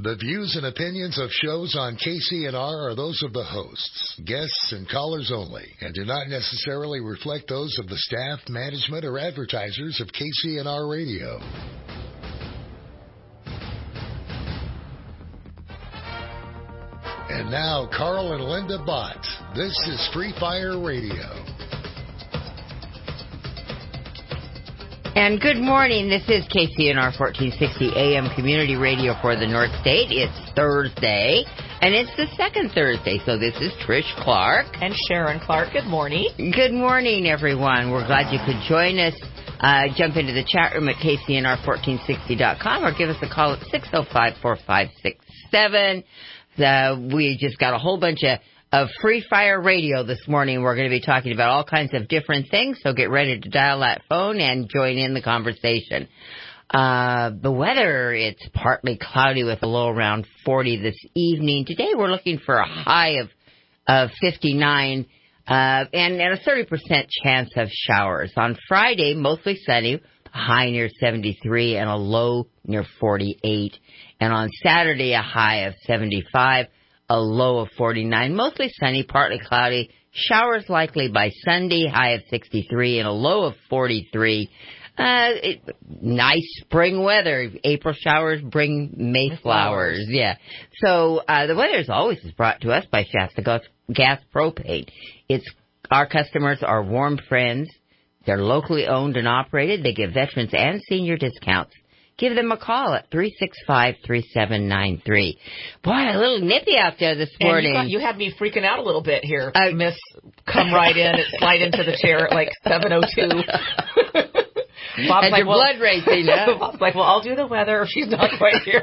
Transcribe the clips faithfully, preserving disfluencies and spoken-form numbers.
The views and opinions of shows on K C N R are those of the hosts, guests, and callers only, and do not necessarily reflect those of the staff, management, or advertisers of K C N R Radio. And now, Carl and Linda Bott. This is Free Fire Radio. And good morning. This is K C N R fourteen sixty A M Community Radio for the North State. It's Thursday, and it's the second Thursday, so this is Trish Clark. And Sharon Clark. Good morning. Good morning, everyone. We're glad you could join us. Uh, jump into the chat room at K C N R fourteen sixty dot com or give us a call at six oh five, four five six seven. Uh, we just got a whole bunch of Of Free Fire Radio this morning. We're going to be talking about all kinds of different things, so get ready to dial that phone and join in the conversation. Uh, the weather, it's partly cloudy with a low around forty this evening. Today we're looking for a high of, of fifty-nine uh, and, and a thirty percent chance of showers. On Friday, mostly sunny, a high near seventy-three and a low near forty-eight. And on Saturday, a high of seventy-five. A low of forty-nine, mostly sunny, partly cloudy. Showers likely by Sunday, high of sixty-three and a low of forty-three. Uh, it, nice spring weather. April showers bring May flowers. flowers. Yeah. So uh, the weather, as always, is brought to us by Shasta Gas, Gas Propane. It's our customers are warm friends. They're locally owned and operated. They give veterans and senior discounts. Give them a call at three six five, three seven nine three. Boy, a little nippy out there this morning. And you, got, you had me freaking out a little bit here. Uh, Miss, come right in and slide into the chair at like seven oh two. Bob's and like, your well, blood racing, huh? Bob's like, well, I'll do the weather if she's not quite here.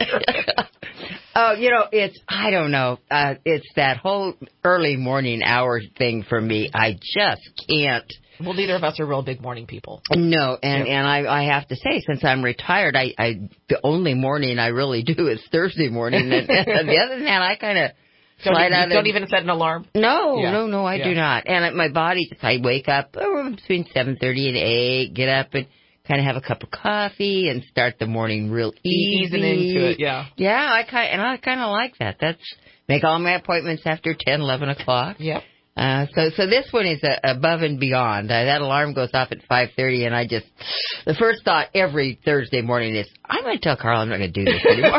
Oh, you know, it's, I don't know, uh, it's that whole early morning hour thing for me. I just can't. Well, neither of us are real big morning people. No, and, yep. and I, I have to say, since I'm retired, I, I the only morning I really do is Thursday morning. And, and the other than that, I kind of slide you, out. You don't of, even set an alarm? No, yeah. no, no, I yeah. do not. And my body, I wake up oh, between seven thirty and eight, get up and kind of have a cup of coffee and start the morning real easy. Easing into it, yeah. Yeah, I kind and I kind of like that. That's make all my appointments after ten, eleven o'clock. Yep. Uh, so, so this one is uh, above and beyond. Uh, that alarm goes off at five thirty, and I just, the first thought every Thursday morning is, I'm going to tell Carl I'm not going to do this anymore.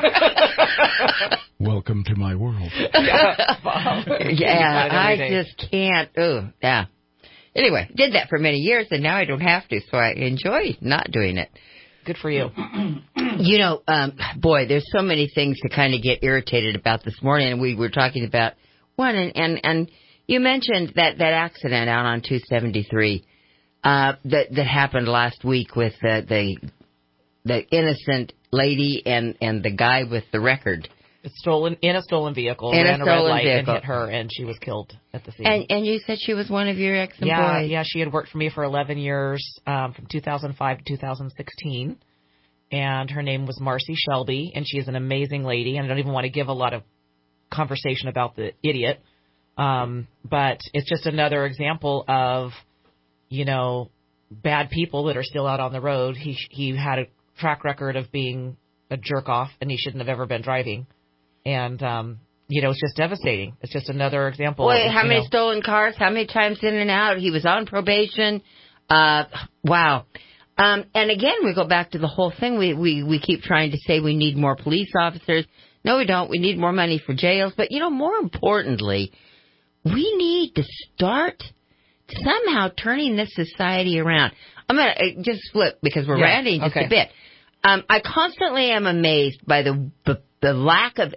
Welcome to my world. Yeah, yeah I just can't. Oh, yeah. Anyway, did that for many years, and now I don't have to, so I enjoy not doing it. Good for you. You know, um, boy, there's so many things to kind of get irritated about this morning, and we were talking about one, and, and, and you mentioned that, that accident out on two seventy-three uh, that that happened last week with the the, the innocent lady and, and the guy with the record. It's stolen in a stolen vehicle, in ran a, a red light vehicle. and hit her, and she was killed at the scene. And and you said she was one of your ex-employees. Yeah, yeah, she had worked for me for eleven years, um, from two thousand five to two thousand sixteen, and her name was Marcy Shelby, and she is an amazing lady. And I don't even want to give a lot of conversation about the idiot. Um, but it's just another example of, you know, bad people that are still out on the road. He he had a track record of being a jerk off, and he shouldn't have ever been driving. And, um, you know, it's just devastating. It's just another example. Wait, of, how many know, stolen cars? How many times in and out? He was on probation. Uh, wow. Um, and again, we go back to the whole thing. We, we, we keep trying to say we need more police officers. No, we don't. We need more money for jails. But, you know, more importantly, we need to start somehow turning this society around. I'm going to just flip because we're yeah, ranting just okay. a bit. Um, I constantly am amazed by the, the the lack of.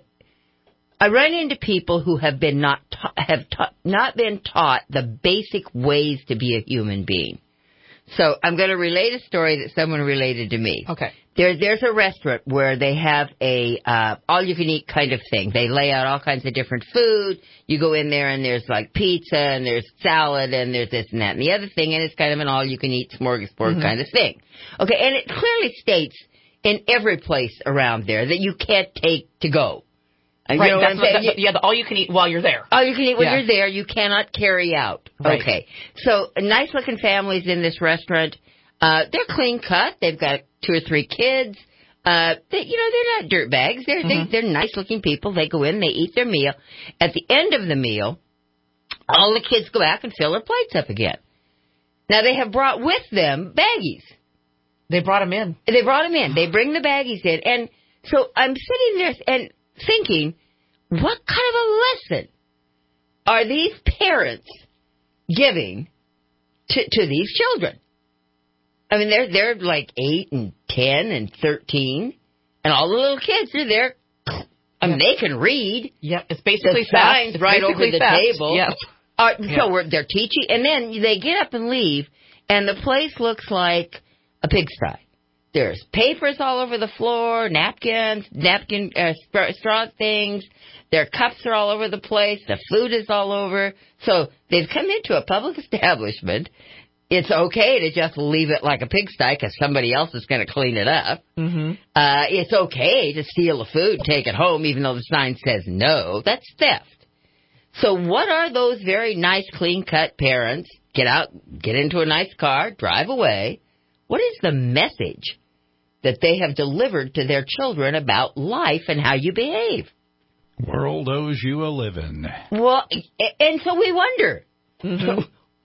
I run into people who have been not ta- have ta- not been taught the basic ways to be a human being. So I'm going to relate a story that someone related to me. Okay. There, there's a restaurant where they have a uh, all-you-can-eat kind of thing. They lay out all kinds of different food. You go in there and there's like pizza and there's salad and there's this and that and the other thing, and it's kind of an all-you-can-eat smorgasbord mm-hmm. kind of thing. Okay, and it clearly states in every place around there that you can't take to go. Right, you know that's what I'm what, saying? that, yeah, the all you can eat while you're there. All you can eat when yeah. you're there. You cannot carry out. Right. Okay. So nice looking families in this restaurant. Uh, they're clean cut. They've got two or three kids. Uh, they, you know, they're not dirt bags. They're, mm-hmm. they, they're nice-looking people. They go in, they eat their meal. At the end of the meal, all the kids go back and fill their plates up again. Now, they have brought with them baggies. They brought them in. They brought them in. They bring the baggies in. And so I'm sitting there and thinking, what kind of a lesson are these parents giving to, to these children? I mean, they're they're like eight and ten and thirteen, and all the little kids are there. I mean, they can read. Yep, it's basically the signs it's right basically over the theft. table. Yep. Uh, yep. So we're, they're teaching, and then they get up and leave, and the place looks like a pigsty. There's papers all over the floor, napkins, napkin uh, straw things. Their cups are all over the place. The food is all over. So they've come into a public establishment. It's okay to just leave it like a pigsty because somebody else is going to clean it up. Mm-hmm. Uh, it's okay to steal the food, take it home, even though the sign says no. That's theft. So what are those very nice, clean-cut parents? Get out, get into a nice car, drive away. What is the message that they have delivered to their children about life and how you behave? World owes you a living. Well, and so we wonder. Mm-hmm.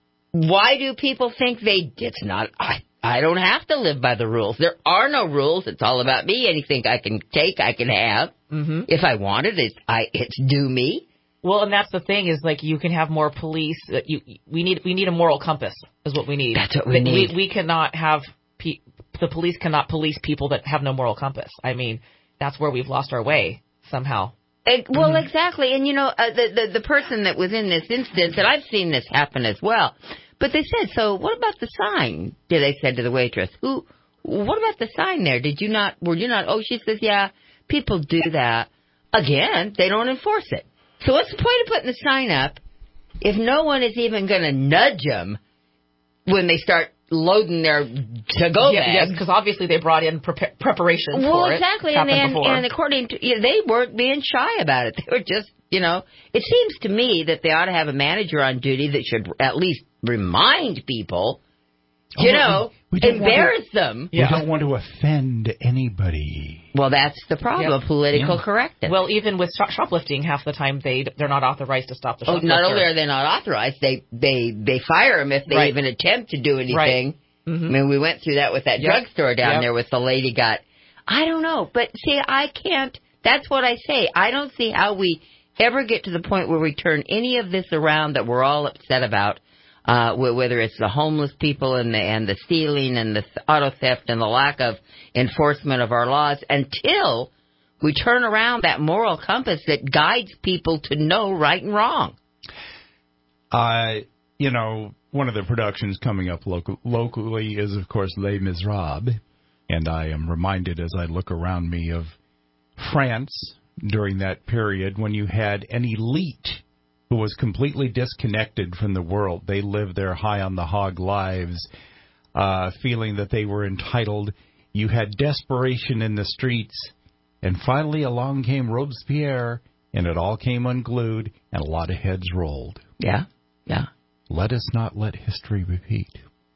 Why do people think they, it's not, I, I don't have to live by the rules. There are no rules. It's all about me. Anything I can take, I can have. Mm-hmm. If I want it, it's, I, it's due me. Well, and that's the thing is like you can have more police. That you, we need, we need a moral compass is what we need. That's what we need. We, we cannot have, pe- the police cannot police people that have no moral compass. I mean, that's where we've lost our way somehow. It, well, mm-hmm. exactly. And, you know, uh, the, the, the person that was in this instance, and I've seen this happen as well, but they said, so what about the sign? Did they said to the waitress, who, what about the sign there? Did you not, were you not, oh, she says, yeah, people do that. Again, they don't enforce it. So what's the point of putting the sign up if no one is even going to nudge them when they start loading their to-go yeah, bags? Yes, because obviously they brought in pre- preparations well, for it. exactly. Well, exactly. And, and according to, you know, they weren't being shy about it. They were just, you know, it seems to me that they ought to have a manager on duty that should at least remind people, you oh, know, we, we embarrass to, them. We yeah. don't want to offend anybody. Well, that's the problem, yeah. political yeah. correctness. Well, even with shop- shoplifting, half the time they, they're not authorized to stop the shoplifter. Oh, not only are they not authorized, they, they, they fire them if they right. even attempt to do anything. Right. Mm-hmm. I mean, we went through that with that yep. drugstore down yep. there with the lady got, I don't know, but see, I can't, that's what I say. I don't see how we ever get to the point where we turn any of this around that we're all upset about, uh, whether it's the homeless people and the, and the stealing and the auto theft and the lack of enforcement of our laws until we turn around that moral compass that guides people to know right and wrong. Uh, you know, one of the productions coming up local, locally is, of course, Les Miserables. And I am reminded as I look around me of France during that period when you had an elite who was completely disconnected from the world. They lived their high-on-the-hog lives, uh, feeling that they were entitled. You had desperation in the streets. And finally along came Robespierre, and it all came unglued, and a lot of heads rolled. Yeah, yeah. Let us not let history repeat.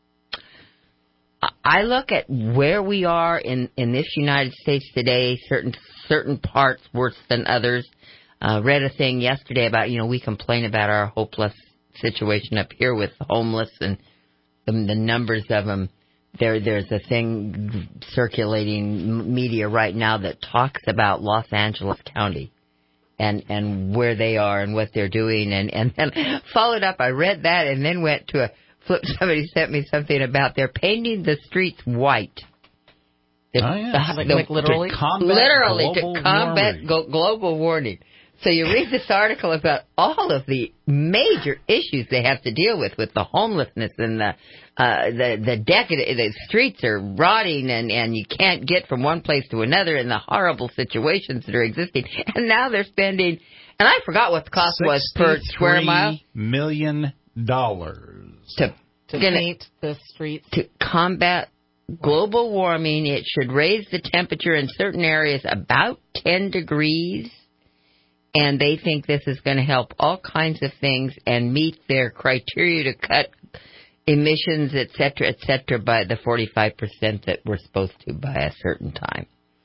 I look at where we are in, in this United States today, certain certain parts worse than others. Uh, read a thing yesterday about, you know, we complain about our hopeless situation up here with the homeless and the, the numbers of them. There, there's a thing circulating media right now that talks about Los Angeles County and, and where they are and what they're doing. And, and then followed up, I read that and then went to a flip. Somebody sent me something about they're painting the streets white. The, oh, yeah. the, like, the, like literally? To combat literally global to combat warming. Go, global warming. So you read this article about all of the major issues they have to deal with, with the homelessness and the uh, the the decadent, the streets are rotting and, and you can't get from one place to another and the horrible situations that are existing. And now they're spending, and I forgot what the cost was per square mile. Million dollars to to paint the streets to combat global warming. It should raise the temperature in certain areas about ten degrees. And they think this is going to help all kinds of things and meet their criteria to cut emissions, et cetera, et cetera, by the forty-five percent that we're supposed to by a certain time.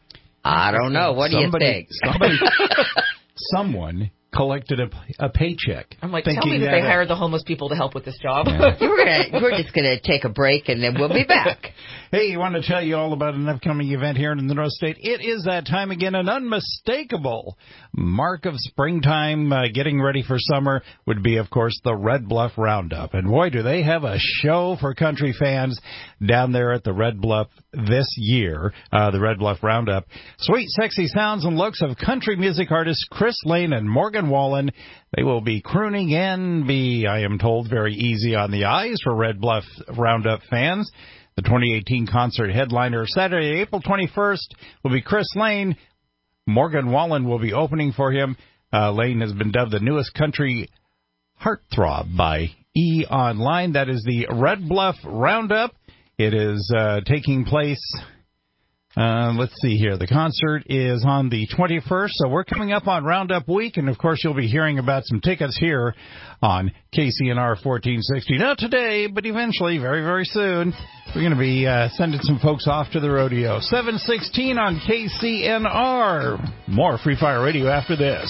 I don't know. What somebody, do you think? Somebody, someone collected a, a paycheck. I'm like, tell me that, that they uh, hired the homeless people to help with this job. Yeah. we're, gonna, we're just going to take a break, and then we'll be back. Hey, I want to tell you all about an upcoming event here in the North State. It is that time again, an unmistakable mark of springtime, uh, getting ready for summer, would be, of course, the Red Bluff Roundup. And boy, do they have a show for country fans down there at the Red Bluff this year, uh, the Red Bluff Roundup. Sweet, sexy sounds and looks of country music artists Chris Lane and Morgan Wallen. They will be crooning and be, I am told, very easy on the eyes for Red Bluff Roundup fans. The twenty eighteen concert headliner Saturday, April twenty-first, will be Chris Lane. Morgan Wallen will be opening for him. Uh, Lane has been dubbed the newest country heartthrob by E! Online. That is the Red Bluff Roundup. It is uh, taking place, uh, let's see here. The concert is on the twenty-first, so we're coming up on Roundup Week, and, of course, you'll be hearing about some tickets here on K C N R fourteen sixty. Not today, but eventually, very, very soon, we're going to be uh, sending some folks off to the rodeo. seven sixteen on K C N R. More Free Fire Radio after this.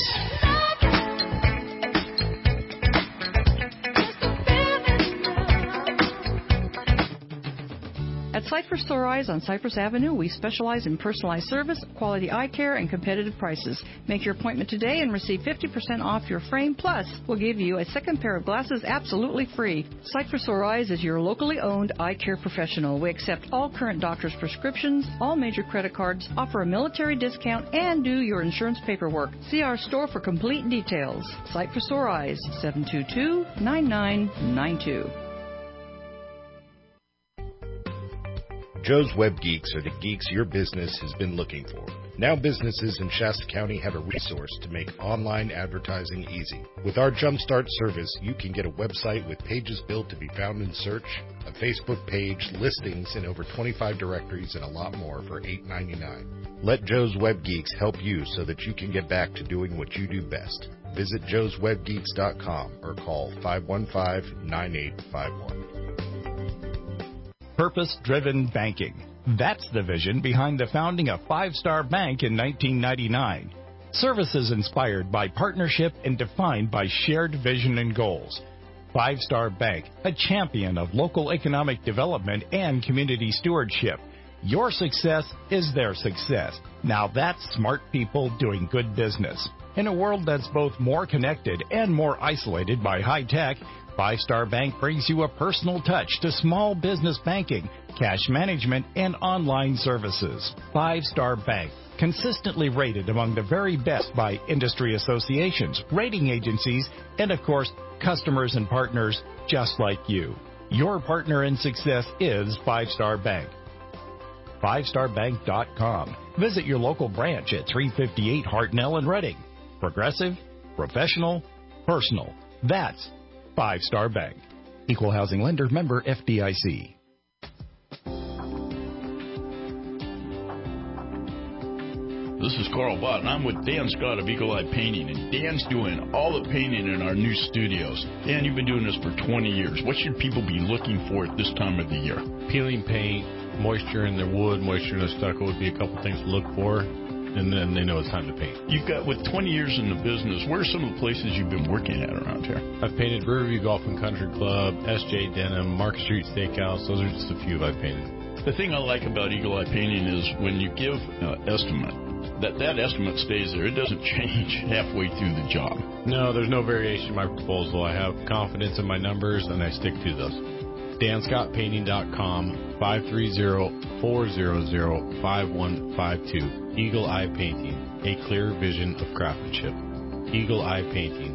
At Cypress Sore Eyes on Cypress Avenue, we specialize in personalized service, quality eye care, and competitive prices. Make your appointment today and receive fifty percent off your frame. Plus, we'll give you a second pair of glasses absolutely free. Cypress Sore Eyes is your locally owned eye care professional. We accept all current doctor's prescriptions, all major credit cards, offer a military discount, and do your insurance paperwork. See our store for complete details. Cypress Sore Eyes, seven two two, nine nine nine two. Joe's Web Geeks are the geeks your business has been looking for. Now businesses in Shasta County have a resource to make online advertising easy. With our Jumpstart service, you can get a website with pages built to be found in search, a Facebook page, listings in over twenty-five directories, and a lot more for eight ninety-nine. Let Joe's Web Geeks help you so that you can get back to doing what you do best. Visit joes web geeks dot com or call five one five, nine eight five one. Purpose-driven banking. That's the vision behind the founding of Five Star Bank in nineteen ninety-nine. Services inspired by partnership and defined by shared vision and goals. Five Star Bank, a champion of local economic development and community stewardship. Your success is their success. Now that's smart people doing good business. In a world that's both more connected and more isolated by high tech, Five Star Bank brings you a personal touch to small business banking, cash management, and online services. Five Star Bank, consistently rated among the very best by industry associations, rating agencies, and, of course, customers and partners just like you. Your partner in success is Five Star Bank. five star bank dot com. Visit your local branch at three fifty-eight Hartnell in Reading. Progressive, professional, personal. That's Five Star Bank. Equal housing lender, member F D I C. This is Carl Bott, and I'm with Dan Scott of Eagle Eye Painting, and Dan's doing all the painting in our new studios. Dan, you've been doing this for twenty years. What should people be looking for at this time of the year? Peeling paint, moisture in their wood, moisture in their stucco would be a couple things to look for. And then they know it's time to paint. You've got, with twenty years in the business, where are some of the places you've been working at around here? I've painted Riverview Golf and Country Club, S J Denham, Market Street Steakhouse. Those are just a few I've painted. The thing I like about Eagle Eye Painting is when you give an estimate, that that estimate stays there. It doesn't change halfway through the job. No, there's no variation in my proposal. I have confidence in my numbers, and I stick to those. Dan Scott Painting dot com, five three zero, four zero zero, five one five two. Eagle Eye Painting, a clear vision of craftsmanship. Eagle Eye Painting.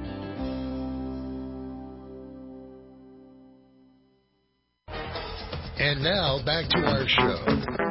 And now, back to our show.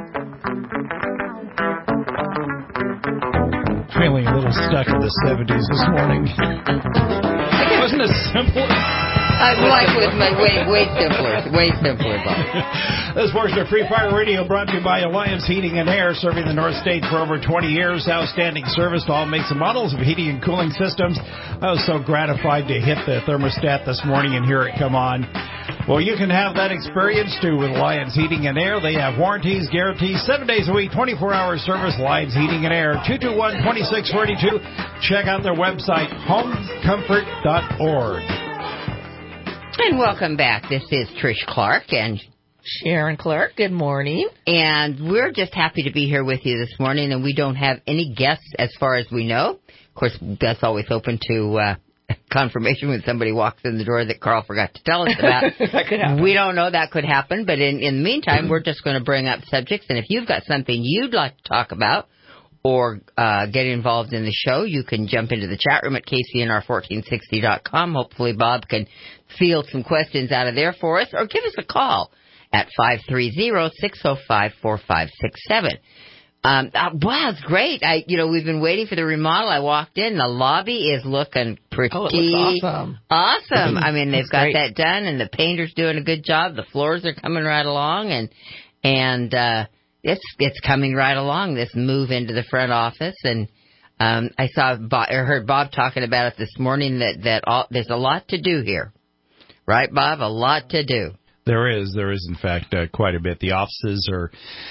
Feeling a little stuck in the seventies this morning. Wasn't it simple? I like with my way, way simpler, way simpler, Bob. This portion of Free Fire Radio brought to you by Alliance Heating and Air, serving the North State for over twenty years. Outstanding service to all makes and models of heating and cooling systems. I was so gratified to hit the thermostat this morning and hear it come on. Well, you can have that experience too with Lions Heating and Air. They have warranties, guarantees, seven days a week, twenty-four hour service. Lions Heating and Air, two two one, two six four two. Check out their website, home comfort dot org. And welcome back. This is Trish Clark and Sharon Clark. Good morning. And we're just happy to be here with you this morning, and we don't have any guests as far as we know. Of course, that's always open to uh, confirmation when somebody walks in the door that Carl forgot to tell us about. That could happen. We don't know. That could happen. But in, in the meantime, we're just going to bring up subjects. And if you've got something you'd like to talk about or uh, get involved in the show, you can jump into the chat room at K C N R fourteen sixty dot com. Hopefully Bob can field some questions out of there for us, or give us a call at five three zero, six zero five, four five six seven. Um, uh, wow, it's great. I, you know, we've been waiting for the remodel. I walked in. The lobby is looking pretty Oh, it looks awesome. awesome. I mean, they've It's got great. that done, and the painter's doing a good job. The floors are coming right along, and and uh, it's it's coming right along. This move into the front office, and um, I saw Bob, or heard Bob talking about it this morning. That that all, there's a lot to do here, right, Bob? A lot to do. There is. There is, in fact, uh, quite a bit. The offices are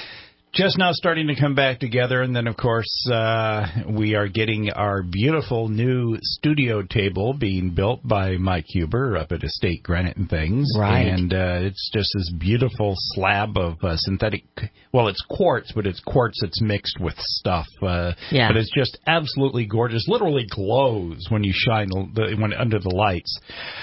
just now starting to come back together. And then, of course, uh, we are getting our beautiful new studio table being built by Mike Huber up at Estate Granite and Things. Right. And uh, it's just this beautiful slab of uh, synthetic, well, it's quartz, but it's quartz that's mixed with stuff. Uh, Yeah. But it's just absolutely gorgeous. Literally glows when you shine the, when under the lights.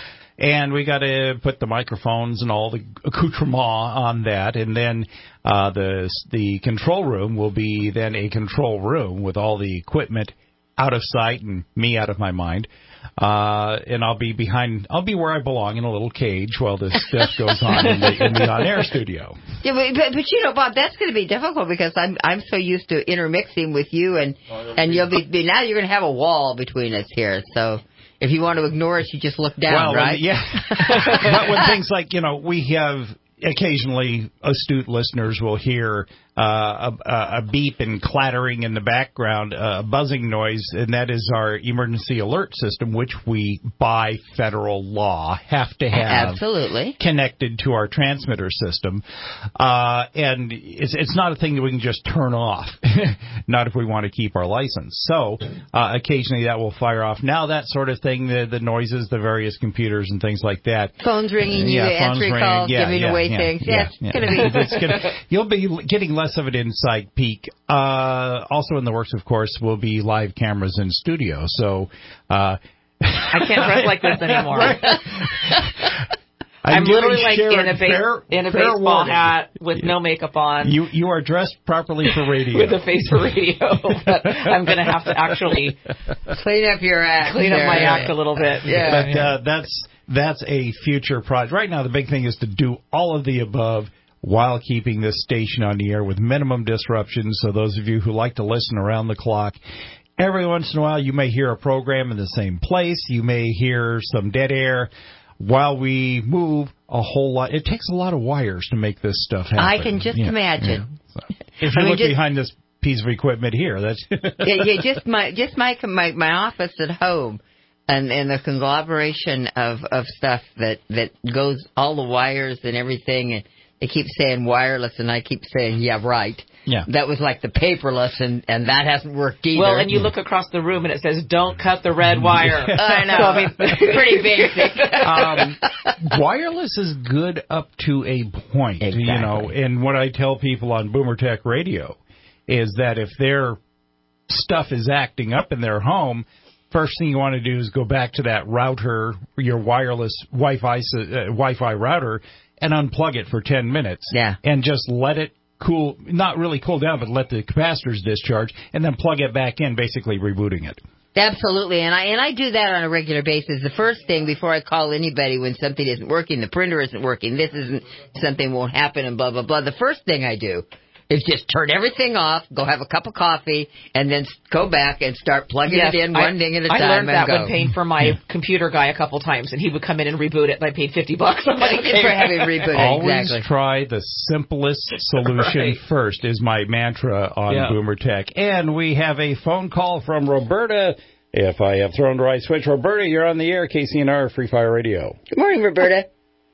And we got to put the microphones and all the accoutrement on that, and then uh, the the control room will be then a control room with all the equipment out of sight and me out of my mind. Uh, and I'll be behind. I'll be where I belong in a little cage while this stuff goes on in the, in the on-air studio. Yeah, but, but, but you know, Bob, that's going to be difficult because I'm I'm so used to intermixing with you, and and you'll be now you're going to have a wall between us here, so. If you want to ignore us, you just look down, well, right? Yeah. But when things like, you know, we have occasionally astute listeners will hear uh, a, a beep and clattering in the background, uh, a buzzing noise, and that is our emergency alert system, which we, by federal law, have to have Absolutely. connected to our transmitter system. Uh, and it's, it's not a thing that we can just turn off, not if we want to keep our license. So uh, occasionally that will fire off. Now that sort of thing, the, the noises, the various computers and things like that. Phones ringing, you Yeah, phones answering ringing, calls, yeah, giving yeah, away yeah, things. yeah, Yeah, yeah. it's going to be. It's gonna, you'll be getting less of an inside peek. Uh, also in the works, of course, will be live cameras in studio. So uh, I can't dress like this anymore. I'm, I'm literally like Sharon in a, ba- fair, in a fair baseball warning. hat with no makeup on. You you are dressed properly for radio. With a face for radio. But I'm going to have to actually Clean up your act. clean up there. my act a little bit. Yeah. But uh, that's that's a future project. Right now, the big thing is to do all of the above while keeping this station on the air with minimum disruptions. So those of you who like to listen around the clock, every once in a while you may hear a program in the same place. You may hear some dead air while we move a whole lot. It takes a lot of wires to make this stuff happen. I can just Yeah, imagine. yeah. So, if you I mean, look just- behind this piece of equipment here, that's yeah, yeah, just my just my my my office at home, and and the conglomeration of of stuff that that goes, all the wires and everything, and they keep saying wireless, and I keep saying yeah, right. Yeah. That was like the paperless, and and that hasn't worked either. Well, and you look across the room and it says, "Don't cut the red wire." I know. So, I mean, pretty basic. um, wireless is good up to a point, Exactly. you know. And what I tell people on Boomer Tech Radio is that if their stuff is acting up in their home, first thing you want to do is go back to that router, your wireless Wi-Fi uh, Wi-Fi router, and unplug it for ten minutes. Yeah. And just let it cool, not really cool down, but let the capacitors discharge, and then plug it back in, basically rebooting it. Absolutely, and I and I do that on a regular basis. The first thing before I call anybody when something isn't working, the printer isn't working, this isn't, something won't happen, and blah blah blah. The first thing I do is just turn everything off, go have a cup of coffee, and then go back and start plugging yes, it in I, one thing at a I time. learned and that go. when paying for my computer guy a couple times, and he would come in and reboot it, and I paid fifty bucks. I'm like, Thank you for having rebooted. Always Exactly. try the simplest solution Right. first is my mantra on Yeah. Boomer Tech. And we have a phone call from Roberta. If I have thrown the right switch, Roberta, you're on the air, K C N R Free Fire Radio. Good morning, Roberta.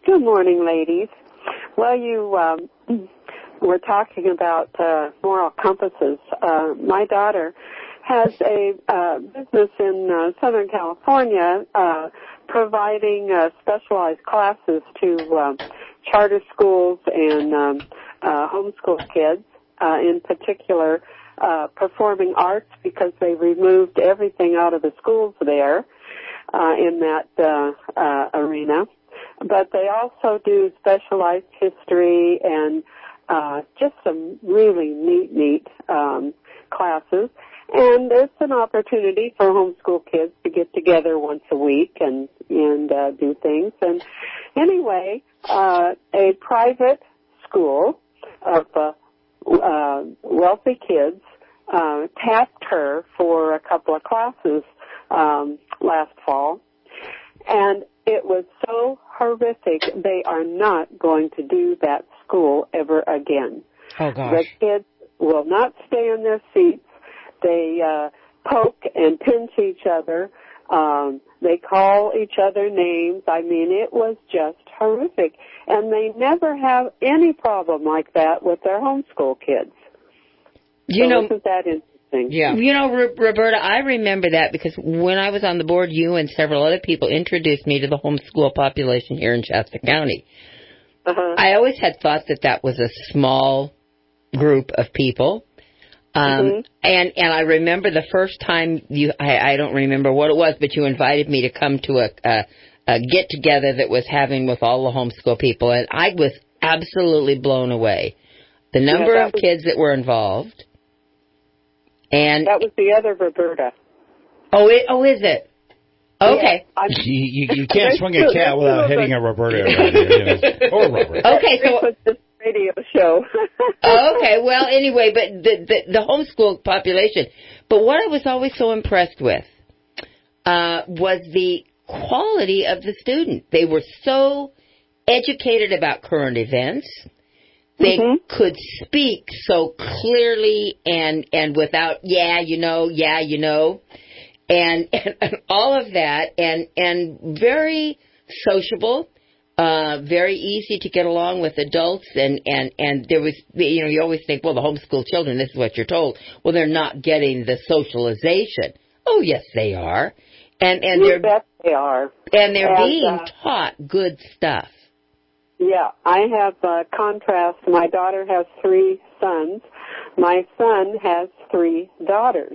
Good morning, ladies. Well, you um, were talking about uh, moral compasses. Uh, my daughter has a uh, business in uh, Southern California uh, providing uh, specialized classes to uh, charter schools and um, uh, homeschool kids, uh, in particular uh, performing arts, because they removed everything out of the schools there uh, in that uh, uh, arena. But they also do specialized history and uh, just some really neat, neat um, classes. And it's an opportunity for homeschool kids to get together once a week and and uh, do things. And anyway, uh, a private school of uh, uh, wealthy kids uh, tapped her for a couple of classes um, last fall, and it was so horrific. They are not going to do that school ever again. Oh, gosh. The kids will not stay in their seats. They uh, poke and pinch each other. Um, they call each other names. I mean, it was just horrific. And they never have any problem like that with their homeschool kids. You so know, isn't that interesting? Yeah. You know, R- Roberta, I remember that because when I was on the board, you and several other people introduced me to the homeschool population here in Shasta County. Uh-huh. I always had thought that that was a small group of people. Um, mm-hmm. and, and I remember the first time you, I, I don't remember what it was, but you invited me to come to a, a, a get together that was having with all the homeschool people. And I was absolutely blown away. The number yeah, of was, kids that were involved. And that was the other Roberta. Oh, it, oh, is it? Okay. Yeah, you, you, you can't swing a cat without hitting a Roberta around here. You know. Or Robert. Okay, so radio show. Okay, well, anyway, but the, the the homeschool population. But what I was always so impressed with uh, was the quality of the student. They were so educated about current events. They mm-hmm. could speak so clearly and and without yeah, you know, yeah, you know, and, and, and all of that, and and very sociable. Uh, very easy to get along with adults, and, and, and there was, you know, you always think, well, the homeschool children, this is what you're told. Well, they're not getting the socialization. Oh, yes, they are. And, and you they're, bet they are. And they're and, being uh, taught good stuff. Yeah, I have a contrast. My daughter has three sons. My son has three daughters.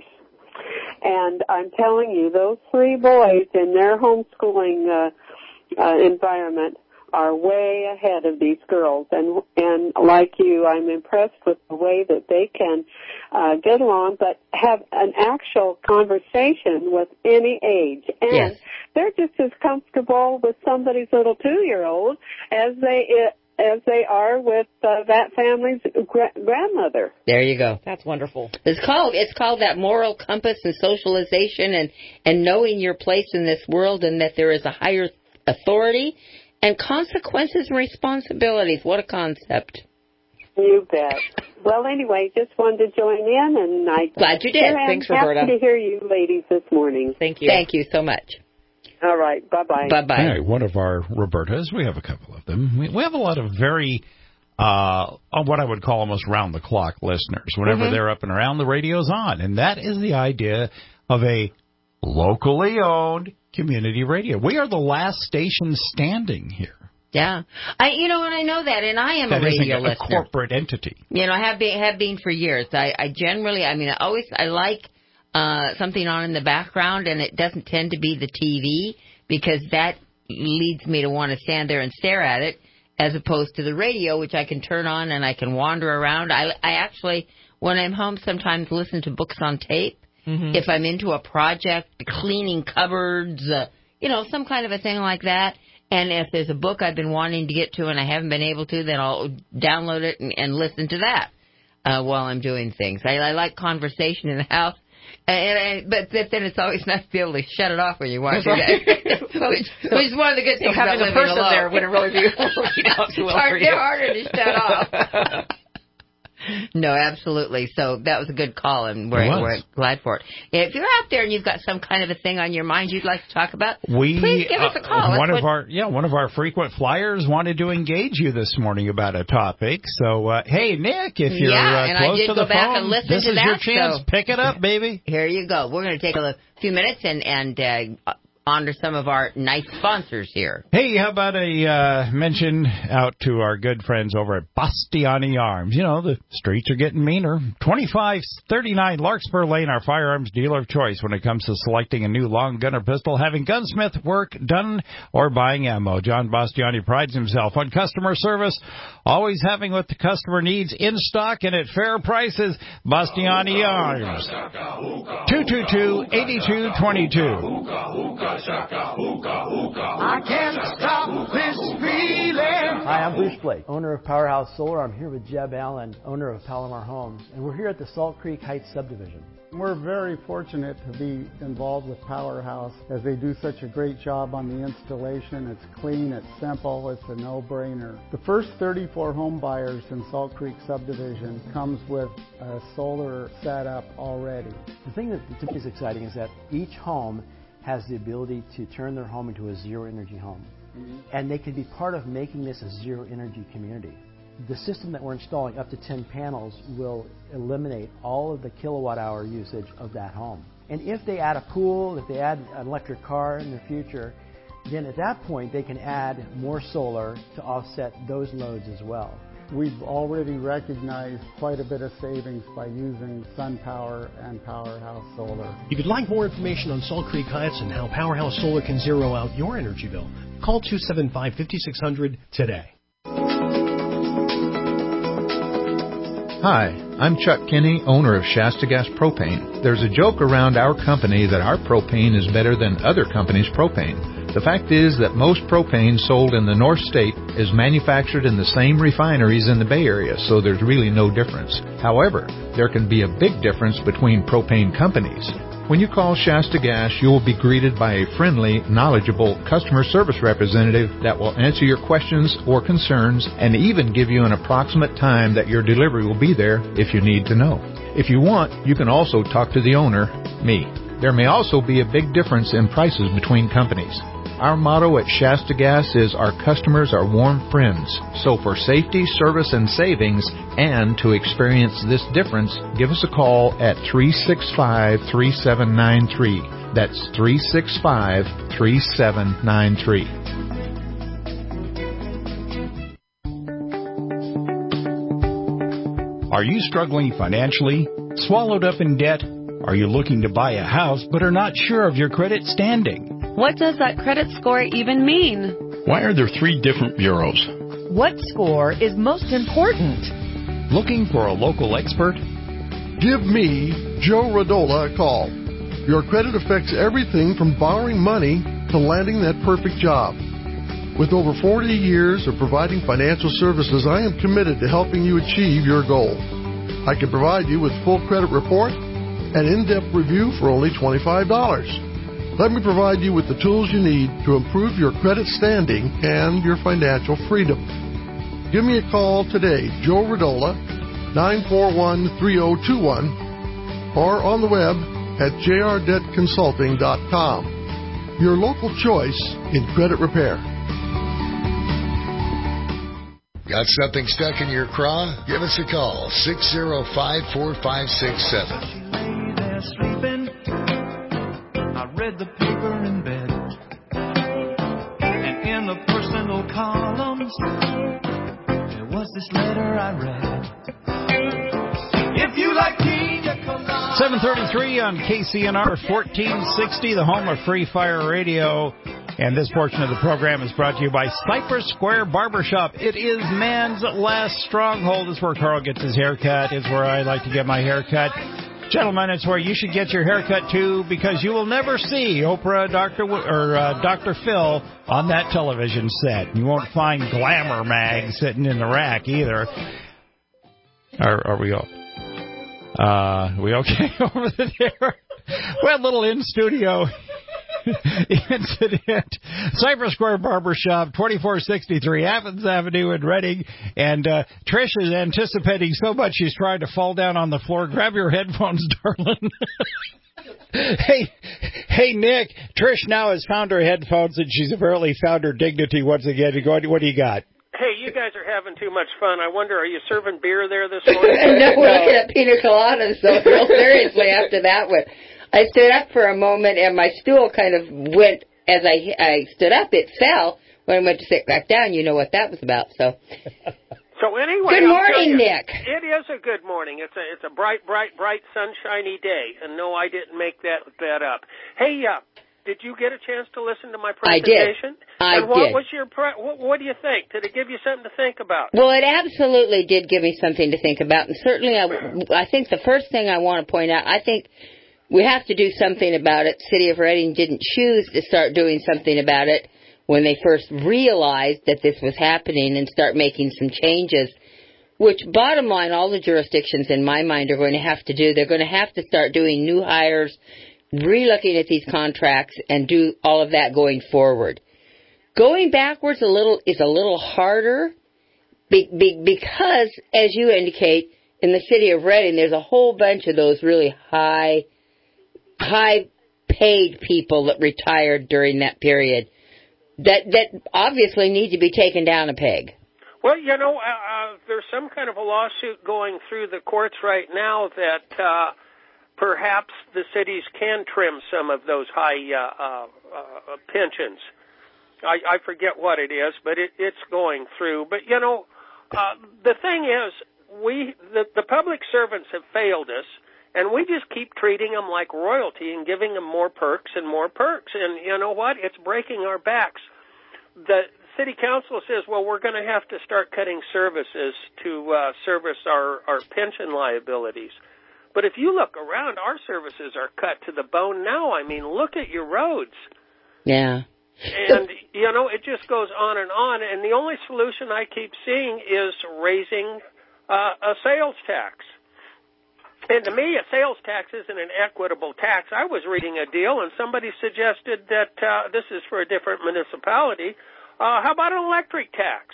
And I'm telling you, those three boys in their homeschooling uh, uh, environment are way ahead of these girls, and and like you, I'm impressed with the way that they can uh, get along, but have an actual conversation with any age, and yes. they're just as comfortable with somebody's little two-year-old as they as they are with uh, that family's gra- grandmother. There you go. That's wonderful. It's called it's called that moral compass and socialization, and and knowing your place in this world, and that there is a higher authority. And consequences and responsibilities. What a concept. You bet. Well, anyway, just wanted to join in, and I glad you did. Thanks, happy Roberta. to hear you ladies this morning. Thank you. Thank you so much. All right. Bye-bye. Bye-bye. All right, one of our Robertas, we have a couple of them. We, we have a lot of very, uh, what I would call almost round-the-clock listeners. Whenever mm-hmm. they're up and around, the radio's on. And that is the idea of a locally owned community radio. We are the last station standing here. Yeah, I you know, and I know that, and I am that a radio isn't a listener. corporate entity. You know, I have been have been for years. I, I generally, I mean, I always I like uh, something on in the background, and it doesn't tend to be the T V because that leads me to want to stand there and stare at it, as opposed to the radio, which I can turn on and I can wander around. I I actually, when I'm home, sometimes listen to books on tape. Mm-hmm. If I'm into a project, cleaning cupboards, uh, you know, some kind of a thing like that. And if there's a book I've been wanting to get to and I haven't been able to, then I'll download it and, and listen to that uh, while I'm doing things. I, I like conversation in the house, and, and but then it's always nice to be able to shut it off when you want to. which, which is one of the good things so about having living a person alone. there wouldn't really be working out too well It's for you. harder to shut off. No, absolutely. So that was a good call, and we're, we're glad for it. If you're out there and you've got some kind of a thing on your mind you'd like to talk about, we, please give us a call. Uh, one That's of what... our yeah, one of our frequent flyers wanted to engage you this morning about a topic. So, uh, hey, Nick, if you're yeah, uh, and close I did to go the back phone, and listen this to is that, your chance. so... Pick it up, baby. Here you go. We're going to take a few minutes and and. Uh, honor some of our nice sponsors here. Hey, how about a uh, mention out to our good friends over at Bastiani Arms? You know, the streets are getting meaner. twenty-five thirty-nine Larkspur Lane, our firearms dealer of choice when it comes to selecting a new long gun or pistol, having gunsmith work done, or buying ammo. John Bastiani prides himself on customer service, always having what the customer needs in stock and at fair prices. Bastiani Arms. two two two, eight two two two. I can't stop this feeling. Hi, I'm Bruce Blake, owner of Powerhouse Solar. I'm here with Jeb Allen, owner of Palomar Homes, and we're here at the Salt Creek Heights subdivision. We're very fortunate to be involved with Powerhouse as they do such a great job on the installation. It's clean, it's simple, it's a no-brainer. The first thirty-four home buyers in Salt Creek subdivision comes with a solar setup already. The thing that to me is exciting is that each home has the ability to turn their home into a zero-energy home. Mm-hmm. And they can be part of making this a zero-energy community. The system that we're installing, up to ten panels, will eliminate all of the kilowatt-hour usage of that home. And if they add a pool, if they add an electric car in the future, then at that point they can add more solar to offset those loads as well. We've already recognized quite a bit of savings by using SunPower and Powerhouse Solar. If you'd like more information on Salt Creek Heights and how Powerhouse Solar can zero out your energy bill, call two seven five, five six zero zero today. Hi, I'm Chuck Kinney, owner of Shasta Gas Propane. There's a joke around our company that our propane is better than other companies' propane. The fact is that most propane sold in the North State is manufactured in the same refineries in the Bay Area, so there's really no difference. However, there can be a big difference between propane companies. When you call Shasta Gas, you will be greeted by a friendly, knowledgeable customer service representative that will answer your questions or concerns and even give you an approximate time that your delivery will be there if you need to know. If you want, you can also talk to the owner, me. There may also be a big difference in prices between companies. Our motto at Shasta Gas is our customers are warm friends. So for safety, service, and savings, and to experience this difference, give us a call at three six five, three seven nine three. That's three six five, three seven nine three. Are you struggling financially? Swallowed up in debt? Are you looking to buy a house but are not sure of your credit standing? What does that credit score even mean? Why are there three different bureaus? What score is most important? Looking for a local expert? Give me, Joe Radola, a call. Your credit affects everything from borrowing money to landing that perfect job. With over forty years of providing financial services, I am committed to helping you achieve your goal. I can provide you with full credit report and in-depth review for only twenty-five dollars. Let me provide you with the tools you need to improve your credit standing and your financial freedom. Give me a call today, Joe Radola, nine four one, three zero two one, or on the web at j r debt consulting dot com. Your local choice in credit repair. Got something stuck in your craw? Give us a call, six zero five, four five six seven. Read the paper in bed, and in the personal columns there was this letter I read. If you like pina colada. seven thirty-three on K C N R fourteen sixty, the home of Free Fire Radio. And this portion of the program is brought to you by Cypress Square Barbershop. It is man's last stronghold. It's where Carl gets his haircut. It's where I like to get my haircut. Gentlemen, it's where you should get your haircut, too, because you will never see Oprah Doctor W- or uh, Doctor Phil on that television set. You won't find Glamour Mag sitting in the rack, either. Are, are we all... Uh, are we okay over there? We had a little in-studio incident. Cypress Square Barbershop, twenty-four sixty-three Athens Avenue in Reading. And uh, Trish is anticipating so much she's trying to fall down on the floor. Grab your headphones, darling. Hey, hey, Nick. Trish now has found her headphones, and she's apparently found her dignity once again. What, what do you got? Hey, you guys are having too much fun. I wonder, are you serving beer there this morning? No, we're looking at pina coladas, so real seriously after that one. I stood up for a moment, and my stool kind of went, as I, I stood up, it fell. When I went to sit back down, you know what that was about, so... So anyway, good morning, you, Nick. It is a good morning. It's a it's a bright, bright, bright, sunshiny day, and no, I didn't make that that up. Hey, uh, did you get a chance to listen to my presentation? I did. I and what did. was your pre- what, what do you think? Did it give you something to think about? Well, it absolutely did give me something to think about, and certainly, I, I think the first thing I want to point out, I think we have to do something about it. City of Reading didn't choose to start doing something about it when they first realized that this was happening and start making some changes, which bottom line, all the jurisdictions in my mind are going to have to do. They're going to have to start doing new hires, re-looking at these contracts, and do all of that going forward. Going backwards a little is a little harder be, be, because, as you indicate, in the city of Reading, there's a whole bunch of those really high, high-paid people that retired during that period. That that obviously need to be taken down a peg. Well, you know, uh, uh, there's some kind of a lawsuit going through the courts right now that uh, perhaps the cities can trim some of those high uh, uh, uh, pensions. I, I forget what it is, but it, it's going through. But, you know, uh, the thing is, we the, the public servants have failed us, and we just keep treating them like royalty and giving them more perks and more perks. And you know what? It's breaking our backs. The city council says, well, we're going to have to start cutting services to uh, service our, our pension liabilities. But if you look around, our services are cut to the bone now. I mean, look at your roads. Yeah. And, you know, it just goes on and on. And the only solution I keep seeing is raising uh, a sales tax. And to me, a sales tax isn't an equitable tax. I was reading a deal, and somebody suggested that uh, this is for a different municipality. Uh, how about an electric tax?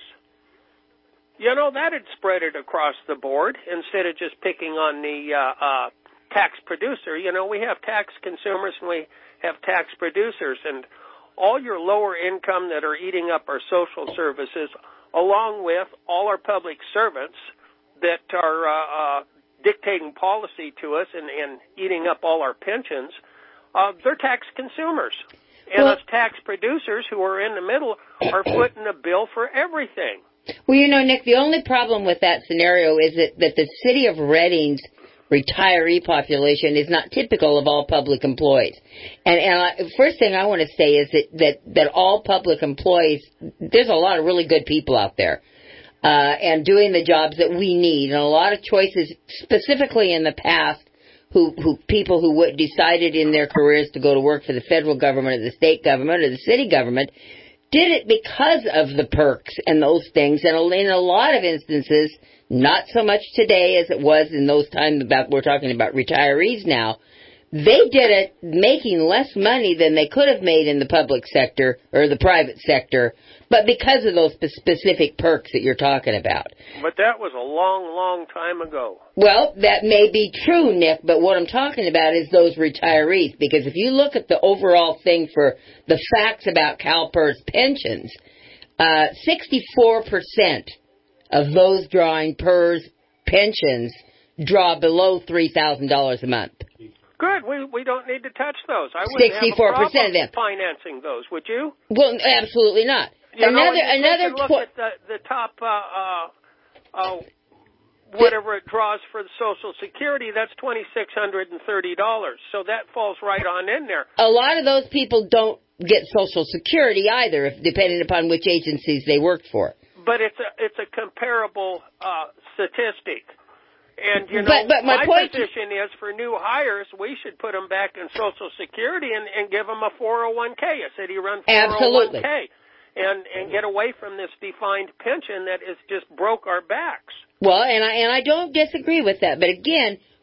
You know, that'd spread it across the board instead of just picking on the uh, uh, tax producer. You know, we have tax consumers and we have tax producers, and all your lower income that are eating up our social services, along with all our public servants that are uh, uh, dictating policy to us and, and eating up all our pensions, uh, they're tax consumers. And well, us tax producers who are in the middle are footing the bill for everything. Well, you know, Nick, the only problem with that scenario is that, that the city of Reading's retiree population is not typical of all public employees. And, and I, first thing I want to say is that, that, that all public employees, there's a lot of really good people out there. Uh, and doing the jobs that we need, and a lot of choices, specifically in the past, who, who people who would decided in their careers to go to work for the federal government or the state government or the city government, did it because of the perks and those things. And in a lot of instances, not so much today as it was in those times. About we're talking about retirees now. They did it making less money than they could have made in the public sector or the private sector, but because of those specific perks that you're talking about. But that was a long, long time ago. Well, that may be true, Nick, but what I'm talking about is those retirees, because if you look at the overall thing for the facts about CalPERS pensions, uh, sixty-four percent of those drawing PERS pensions draw below three thousand dollars a month. Good. We we don't need to touch those. I wouldn't sixty-four percent have a of them financing those. Would you? Well, absolutely not. You another know, you another look tw- at the the top uh, uh, uh, whatever it draws for the Social Security. That's twenty six hundred and thirty dollars. So that falls right on in there. A lot of those people don't get Social Security either, if, depending upon which agencies they work for. But it's a it's a comparable uh, statistic. And, you know, but, but my, my point position is for new hires, we should put them back in Social Security and, and give them a four oh one k, a city-run four oh one k. Absolutely. And, and get away from this defined pension that has just broke our backs. Well, and I, and I don't disagree with that. But again,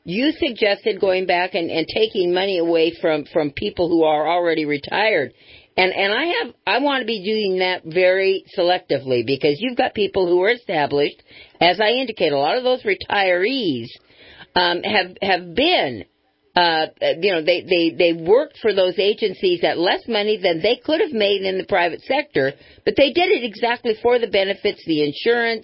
you suggested going back and, and taking money away from, from people who are already retired. And and I have I want to be doing that very selectively, because you've got people who are established, as I indicate. A lot of those retirees um, have have been, uh, you know, they, they they worked for those agencies at less money than they could have made in the private sector, but they did it exactly for the benefits, the insurance,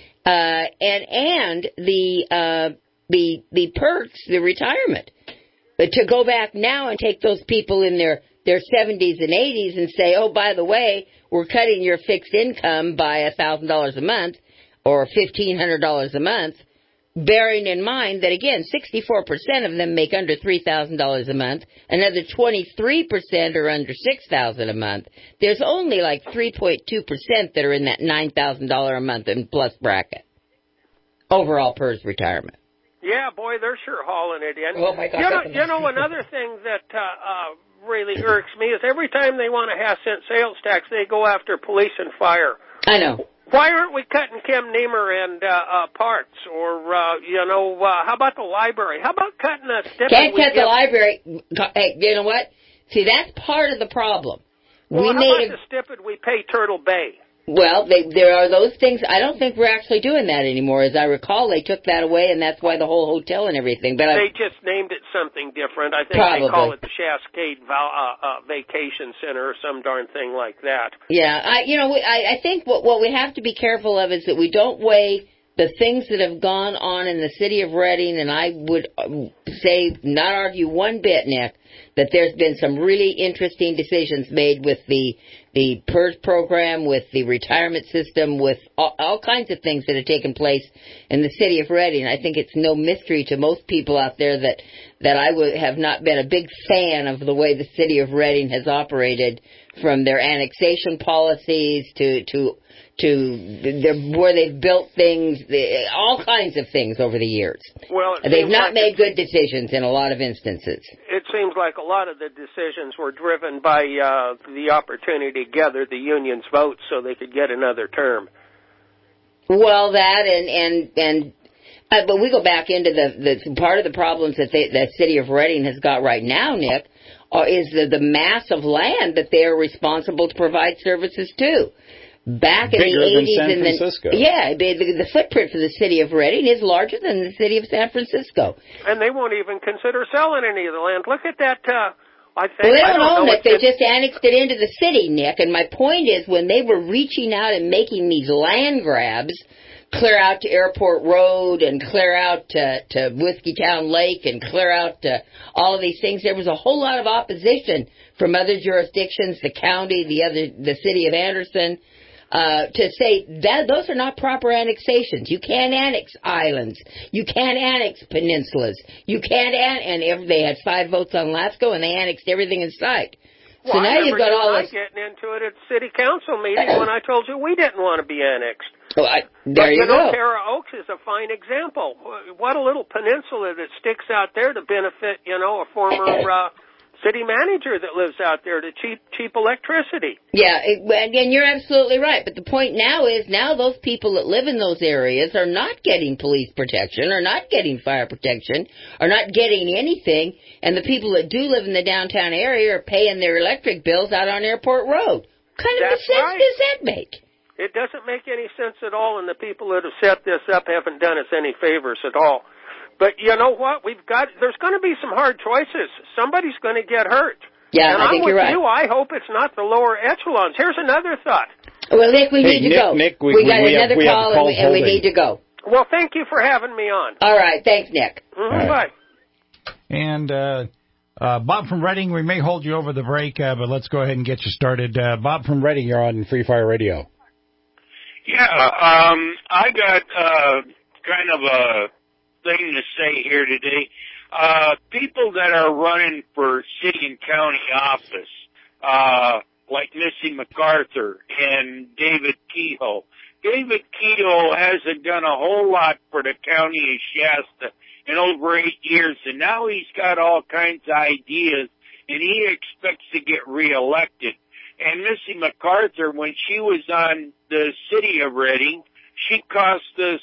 uh, and and the uh, the the perks, the retirement. But to go back now and take those people in their their seventies and eighties and say, oh, by the way, we're cutting your fixed income by one thousand dollars a month or fifteen hundred dollars a month, bearing in mind that, again, sixty-four percent of them make under three thousand dollars a month, another twenty-three percent are under six thousand dollars a month. There's only like three point two percent that are in that nine thousand dollars a month and plus bracket. Overall P E R S retirement. Yeah, boy, they're sure hauling it in. Oh, my God. You know, you know another thing that uh, uh, really irks me is every time they want a half-cent sales tax, they go after police and fire. I know. Why aren't we cutting Kim Niemer and uh, uh, parts? Or, uh, you know, uh, how about the library? How about cutting a stipend? Can't we cut give? the library. Hey, you know what? See, that's part of the problem. Well, we how made about a, the stipend we pay Turtle Bay? Well, they, there are those things. I don't think we're actually doing that anymore. As I recall, they took that away, and that's why the whole hotel and everything. But They I, just named it something different. I think Probably. they call it the Cascade Val- uh, uh, Vacation Center or some darn thing like that. yeah, I, you know, we, I, I think what, what we have to be careful of is that we don't weigh the things that have gone on in the city of Reading, and I would say, not argue one bit, Nick, that there's been some really interesting decisions made with the the P E R S program, with the retirement system, with all, all kinds of things that have taken place in the city of Reading. I think it's no mystery to most people out there that that I would have not been a big fan of the way the city of Reading has operated, from their annexation policies to to to their, where they've built things, the, all kinds of things over the years. Well, it they've seems not like made it, good decisions in a lot of instances. It seems like a lot of the decisions were driven by uh, the opportunity to gather the union's votes so they could get another term. Well, that and and and. Uh, but we go back into the, the part of the problems that they, the city of Reading has got right now, Nick, uh, is the, the mass of land that they are responsible to provide services to. Back in Bigger the eighties, than San and Francisco. then yeah, the, the footprint for the city of Reading is larger than the city of San Francisco. And they won't even consider selling any of the land. Look at that. Uh, I think Well, they I don't, don't own know it. They it's- just annexed it into the city, Nick. And my point is, when they were reaching out and making these land grabs, clear out to Airport Road and clear out to, to Whiskeytown Lake and clear out to all of these things, there was a whole lot of opposition from other jurisdictions, the county, the other, the city of Anderson, uh, to say that those are not proper annexations. You can't annex islands. You can't annex peninsulas. You can't an- and if they had five votes on LASCO and they annexed everything in sight. So well, now I you've got you all and this. I getting into it at city council meeting when I told you we didn't want to be annexed. Oh, I, there but, you, you know, go. Terra Oaks is a fine example. What a little peninsula that sticks out there to benefit, you know, a former uh, city manager that lives out there to cheap cheap electricity. Yeah, it, and, and you're absolutely right. But the point now is, now those people that live in those areas are not getting police protection, are not getting fire protection, are not getting anything, and the people that do live in the downtown area are paying their electric bills out on Airport Road. What kind of That's sense right. does that make? It doesn't make any sense at all, and the people that have set this up haven't done us any favors at all. But you know what? We've got, there's going to be some hard choices. Somebody's going to get hurt. Yeah, and I I'm think with you're right. you. I hope it's not the lower echelons. Here's another thought. Well, Nick, we Hey, need to Nick, go. Nick, we- got we have- another we have call, and, calls we, and we holding. need to go. Well, thank you for having me on. All right. Thanks, Nick. Mm-hmm, All right. Bye. And uh, uh, Bob from Reading, we may hold you over the break, uh, but let's go ahead and get you started. Uh, Bob from Reading, you're on Free Fire Radio. Yeah, um, I got uh, kind of a thing to say here today. Uh, people that are running for city and county office, uh, like Missy MacArthur and David Kehoe. David Kehoe hasn't done a whole lot for the county of Shasta in over eight years, and now he's got all kinds of ideas, and he expects to get reelected. And Missy MacArthur, when she was on the city of Reading, she cost us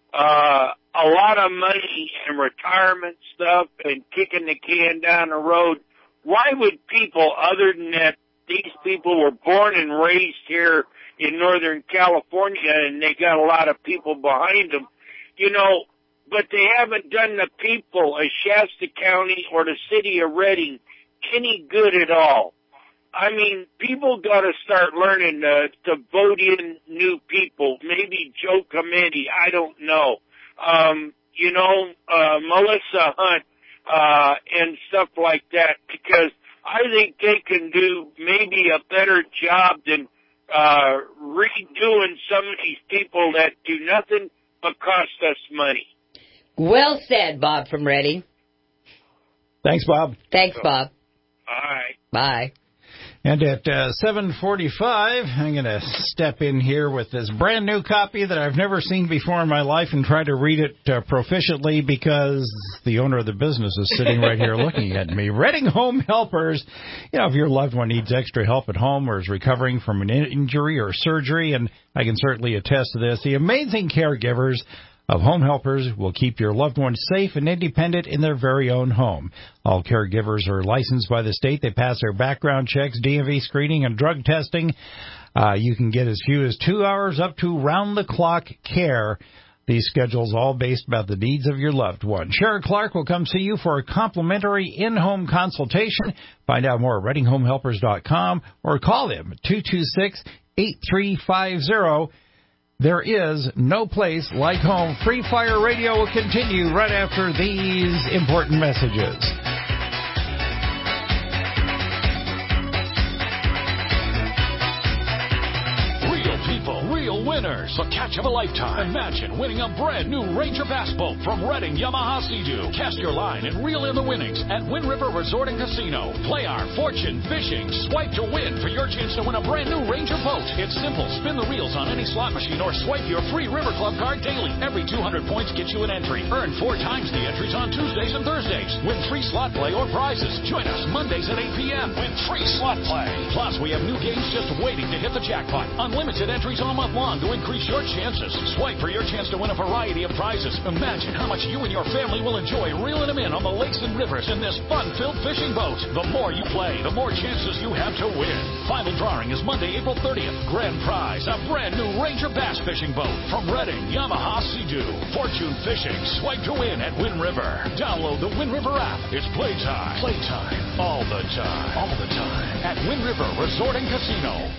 uh, a lot of money in retirement stuff and kicking the can down the road. Why would people, other than that, these people were born and raised here in Northern California and they got a lot of people behind them, you know, but they haven't done the people of Shasta County or the city of Redding any good at all. I mean, people got to start learning to, to vote in new people. Maybe Joe Committee, I don't know. Um, you know, uh, Melissa Hunt, uh, and stuff like that, because I think they can do maybe a better job than, uh, redoing some of these people that do nothing but cost us money. Well said, Bob from Redding. Thanks, Bob. Thanks, Bob. All right. Bye. And at uh, seven forty-five, I'm going to step in here with this brand new copy that I've never seen before in my life and try to read it uh, proficiently because the owner of the business is sitting right here looking at me. Redding Home Helpers. You know, if your loved one needs extra help at home or is recovering from an injury or surgery, and I can certainly attest to this, the amazing caregivers of Home Helpers will keep your loved ones safe and independent in their very own home. All caregivers are licensed by the state. They pass their background checks, D M V screening, and drug testing. Uh, you can get as few as two hours up to round-the-clock care. These schedules all based about the needs of your loved one. Sharon Clark will come see you for a complimentary in-home consultation. Find out more at redding home helpers dot com or call them at two two six, eight three five zero. There is no place like home. Free Fire Radio will continue right after these important messages. Real winners. The catch of a lifetime. Imagine winning a brand new Ranger Bass boat from Redding Yamaha Sea-Doo. Cast your line and reel in the winnings at Wind River Resort and Casino. Play our Fortune Fishing. Swipe to win for your chance to win a brand new Ranger boat. It's simple. Spin the reels on any slot machine or swipe your free River Club card daily. Every two hundred points gets you an entry. Earn four times the entries on Tuesdays and Thursdays. Win free slot play or prizes. Join us Mondays at eight p.m. Win free slot play. Plus, we have new games just waiting to hit the jackpot. Unlimited entries all month long to increase your chances. Swipe for your chance to win a variety of prizes. Imagine how much you and your family will enjoy reeling them in on the lakes and rivers in this fun-filled fishing boat. The more you play, the more chances you have to win. Final drawing is Monday, April thirtieth. Grand prize, a brand new Ranger Bass fishing boat from Redding Yamaha Sea-Doo. Fortune Fishing. Swipe to win at Wind River. Download the Wind River app. It's playtime. Playtime. All the time. All the time. At Wind River Resort and Casino.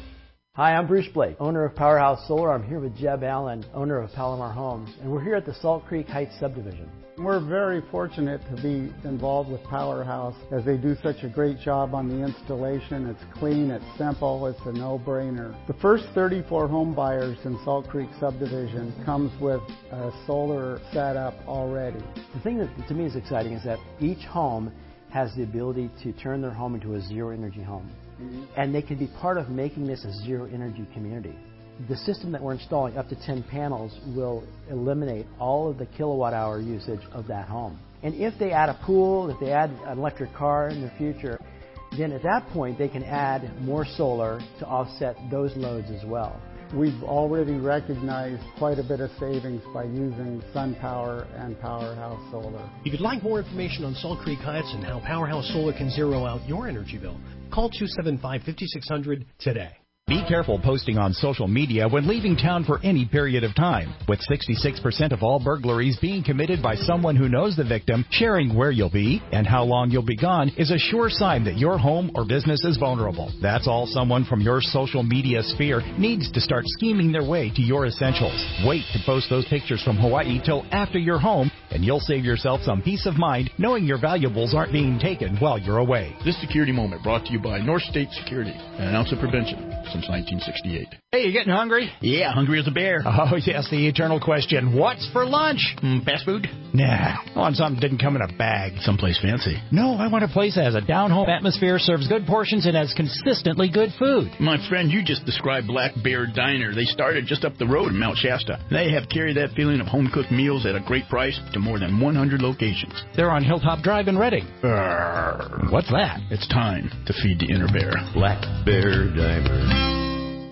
Hi, I'm Bruce Blake, owner of Powerhouse Solar. I'm here with Jeb Allen, owner of Palomar Homes, and we're here at the Salt Creek Heights subdivision. We're very fortunate to be involved with Powerhouse as they do such a great job on the installation. It's clean, it's simple, it's a no-brainer. The first thirty-four home buyers in Salt Creek subdivision comes with a solar setup already. The thing that to me is exciting is that each home has the ability to turn their home into a zero-energy home. Mm-hmm. And they can be part of making this a zero-energy community. The system that we're installing, up to ten panels, will eliminate all of the kilowatt-hour usage of that home. And if they add a pool, if they add an electric car in the future, then at that point they can add more solar to offset those loads as well. We've already recognized quite a bit of savings by using SunPower and Powerhouse Solar. If you'd like more information on Salt Creek Heights and how Powerhouse Solar can zero out your energy bill, call two seven five, five six zero zero today. Be careful posting on social media when leaving town for any period of time. With sixty-six percent of all burglaries being committed by someone who knows the victim, sharing where you'll be and how long you'll be gone is a sure sign that your home or business is vulnerable. That's all someone from your social media sphere needs to start scheming their way to your essentials. Wait to post those pictures from Hawaii till after you're home, and you'll save yourself some peace of mind knowing your valuables aren't being taken while you're away. This security moment brought to you by North State Security, an ounce of prevention since nineteen sixty-eight. Hey, you getting hungry? Yeah, hungry as a bear. Oh, yes, the eternal question. What's for lunch? Mm, fast food? Nah, I want something that didn't come in a bag. Someplace fancy. No, I want a place that has a down-home atmosphere, serves good portions, and has consistently good food. My friend, you just described Black Bear Diner. They started just up the road in Mount Shasta. They have carried that feeling of home-cooked meals at a great price to more than one hundred locations. They're on Hilltop Drive in Redding. Arrgh. What's that? It's time to feed the inner bear. Black Bear Diner.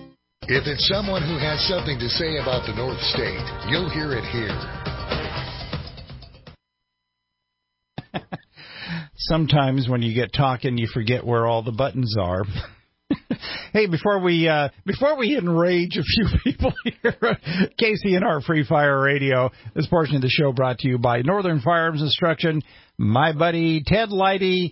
If it's someone who has something to say about the North State, you'll hear it here. Sometimes when you get talking, you forget where all the buttons are. Hey, before we uh, before we enrage a few people here, K C N R Free Fire Radio, this portion of the show brought to you by Northern Firearms Instruction, my buddy Ted Leidy,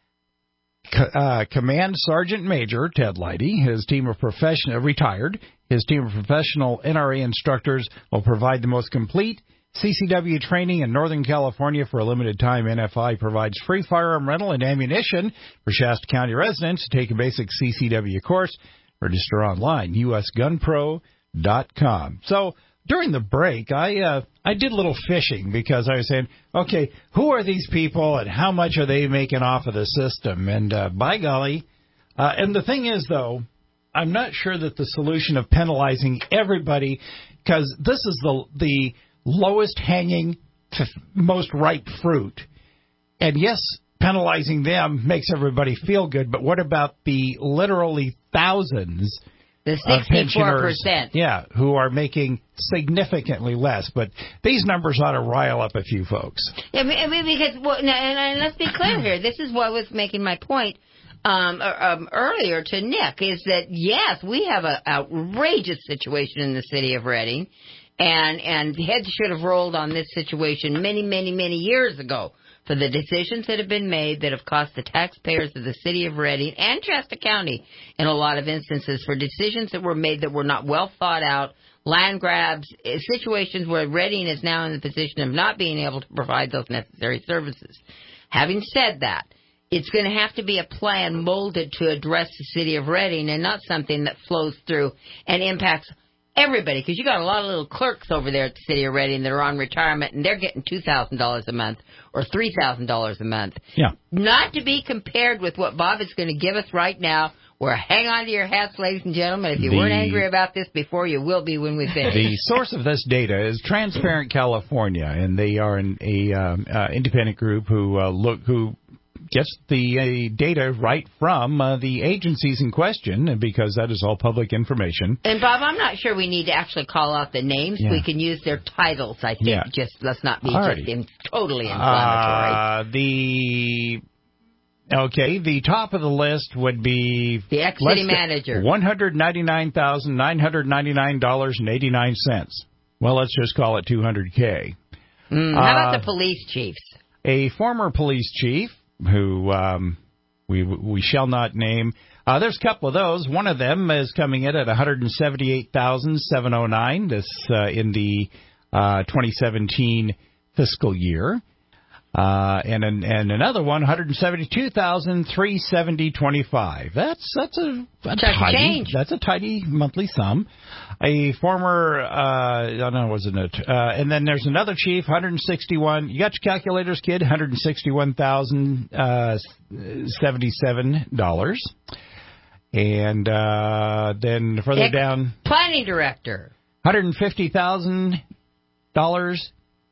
uh, Command Sergeant Major Ted Leidy, his team of professional retired, his team of professional N R A instructors will provide the most complete C C W training in Northern California for a limited time. N F I provides free firearm rental and ammunition for Shasta County residents to take a basic C C W course. Register online, U S gun pro dot com. So during the break, I uh, I did a little fishing because I was saying, okay, who are these people and how much are they making off of the system? And uh, by golly, uh, and the thing is, though, I'm not sure that the solution of penalizing everybody, because this is the the lowest hanging, most ripe fruit. And yes, penalizing them makes everybody feel good, but what about the literally thousands the of pensioners, percent. yeah, who are making significantly less? But these numbers ought to rile up a few folks. Yeah, I mean, because, well, and, and let's be clear here. This is what was making my point um, um, earlier to Nick, is that, yes, we have an outrageous situation in the city of Redding. And and heads should have rolled on this situation many, many, many years ago for the decisions that have been made that have cost the taxpayers of the city of Redding and Shasta County in a lot of instances, for decisions that were made that were not well thought out, land grabs, situations where Redding is now in the position of not being able to provide those necessary services. Having said that, it's going to have to be a plan molded to address the city of Redding and not something that flows through and impacts everybody, because you got a lot of little clerks over there at the city of Redding that are on retirement, and they're getting two thousand dollars a month or three thousand dollars a month. Yeah. Not to be compared with what Bob is going to give us right now. Where hang on to your hats, ladies and gentlemen. If you the, weren't angry about this before, you will be when we finish. The source of this data is Transparent California, and they are an a, um, uh, independent group who uh, look who. gets the uh, data right from uh, the agencies in question, because that is all public information. And, Bob, I'm not sure we need to actually call out the names. Yeah. We can use their titles, I think. Yeah. Just let's not be Alrighty. just in, totally inflammatory. Uh, the... Okay, the top of the list would be... The ex-city manager. one hundred ninety-nine thousand nine hundred ninety-nine dollars and eighty-nine cents. Well, let's just call it two hundred K. Mm, how uh, about the police chiefs? A former police chief, who um, we we shall not name. Uh, there's a couple of those. One of them is coming in at one hundred seventy-eight thousand seven hundred nine. This uh, in the uh, twenty seventeen fiscal year, uh, and an, and another one, one hundred seventy-two thousand three hundred seventy dollars and twenty-five cents. That's that's a, a tidy change. That's a tidy monthly sum. A former, uh, I don't know, wasn't it? Uh, and then there's another chief, one hundred sixty-one. You got your calculators, kid? one hundred sixty-one thousand seventy-seven dollars. And uh, then further Ex- down, planning director, one hundred fifty thousand dollars.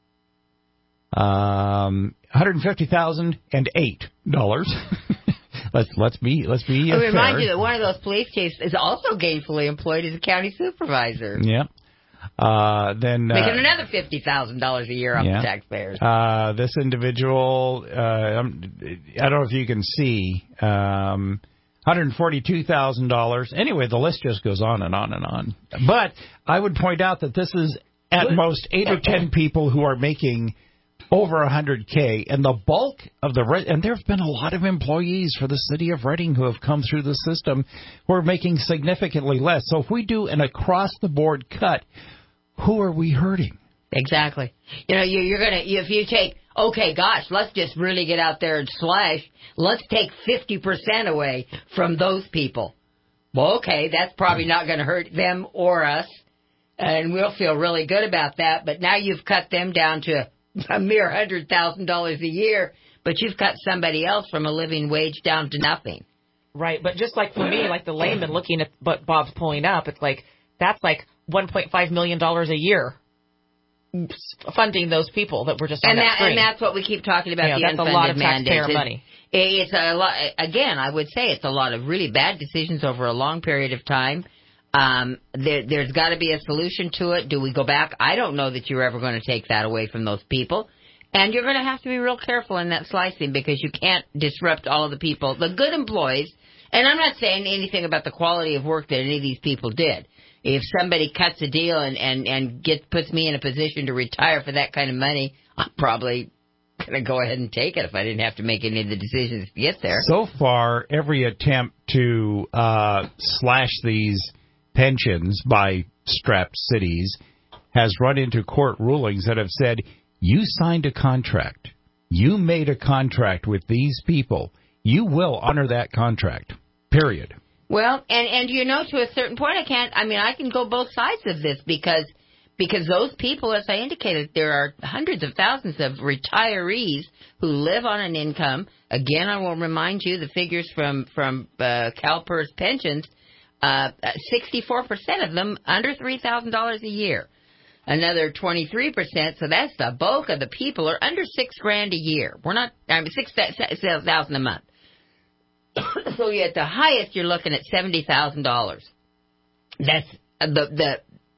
Um, one hundred fifty thousand eight dollars. Let's let's be let's be. I uh, remind fair. you that one of those police chiefs is also gainfully employed as a county supervisor. Yeah. Uh, then uh, making another fifty thousand dollars a year off yeah. the taxpayers. Uh, this individual, uh, I'm, I don't know if you can see, um, one hundred forty-two thousand dollars. Anyway, the list just goes on and on and on. But I would point out that this is at most eight or ten people who are making over one hundred K, and the bulk of the re- and there have been a lot of employees for the city of Redding who have come through the system who are making significantly less. So if we do an across-the-board cut, who are we hurting? Exactly. You know, you, you're gonna if you take okay, gosh, let's just really get out there and slash. Let's take fifty percent away from those people. Well, okay, that's probably not going to hurt them or us, and we'll feel really good about that. But now you've cut them down to a mere one hundred thousand dollars a year, but you've cut somebody else from a living wage down to nothing. Right, but just like for me, like the layman looking at what Bob's pulling up, it's like that's like one point five million dollars a year funding those people that were just on and that, that screen. And that's what we keep talking about, yeah, the that's unfunded a lot of taxpayer mandates. money. It's, it's a lot. Again, I would say it's a lot of really bad decisions over a long period of time. Um, there, there's got to be a solution to it. Do we go back? I don't know that you're ever going to take that away from those people. And you're going to have to be real careful in that slicing because you can't disrupt all of the people, the good employees. And I'm not saying anything about the quality of work that any of these people did. If somebody cuts a deal and, and, and gets, puts me in a position to retire for that kind of money, I'm probably going to go ahead and take it if I didn't have to make any of the decisions to get there. So far, every attempt to uh, slash these pensions by strapped cities has run into court rulings that have said, you signed a contract. You made a contract with these people. You will honor that contract, period. Well, and, and you know, to a certain point, I can't, I mean, I can go both sides of this because because those people, as I indicated, there are hundreds of thousands of retirees who live on an income. Again, I will remind you the figures from, from uh, CalPERS pensions, uh, sixty-four percent of them under three thousand dollars a year. Another twenty-three percent, so that's the bulk of the people, are under six grand a year. We're not, I mean, six thousand a month. So at the highest, you're looking at seventy thousand dollars. That's the, the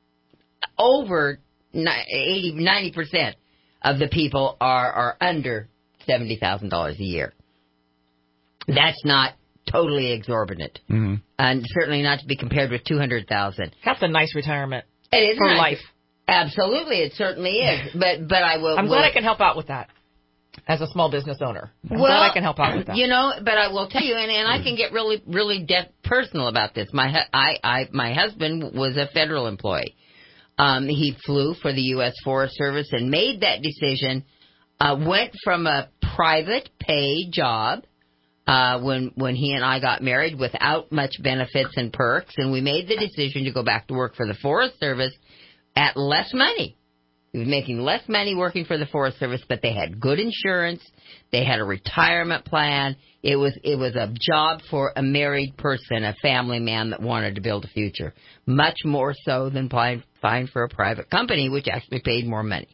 over eighty, ninety percent of the people are, are under seventy thousand dollars a year. That's not totally exorbitant. Mm-hmm. And certainly not to be compared with two hundred thousand dollars. That's a nice retirement. It is for nice. life. Absolutely, it certainly is. But but I will. I'm will, glad I can help out with that as a small business owner. I'm well, glad I can help out with that. You know, but I will tell you, and, and I can get really really de- personal about this. My hu- I I my husband was a federal employee. Um, he flew for the U S Forest Service and made that decision. Uh, went from a private pay job uh, when when he and I got married without much benefits and perks, and we made the decision to go back to work for the Forest Service at less money. He was making less money working for the Forest Service, but they had good insurance. They had a retirement plan. It was it was a job for a married person, a family man that wanted to build a future, much more so than applying for a private company, which actually paid more money.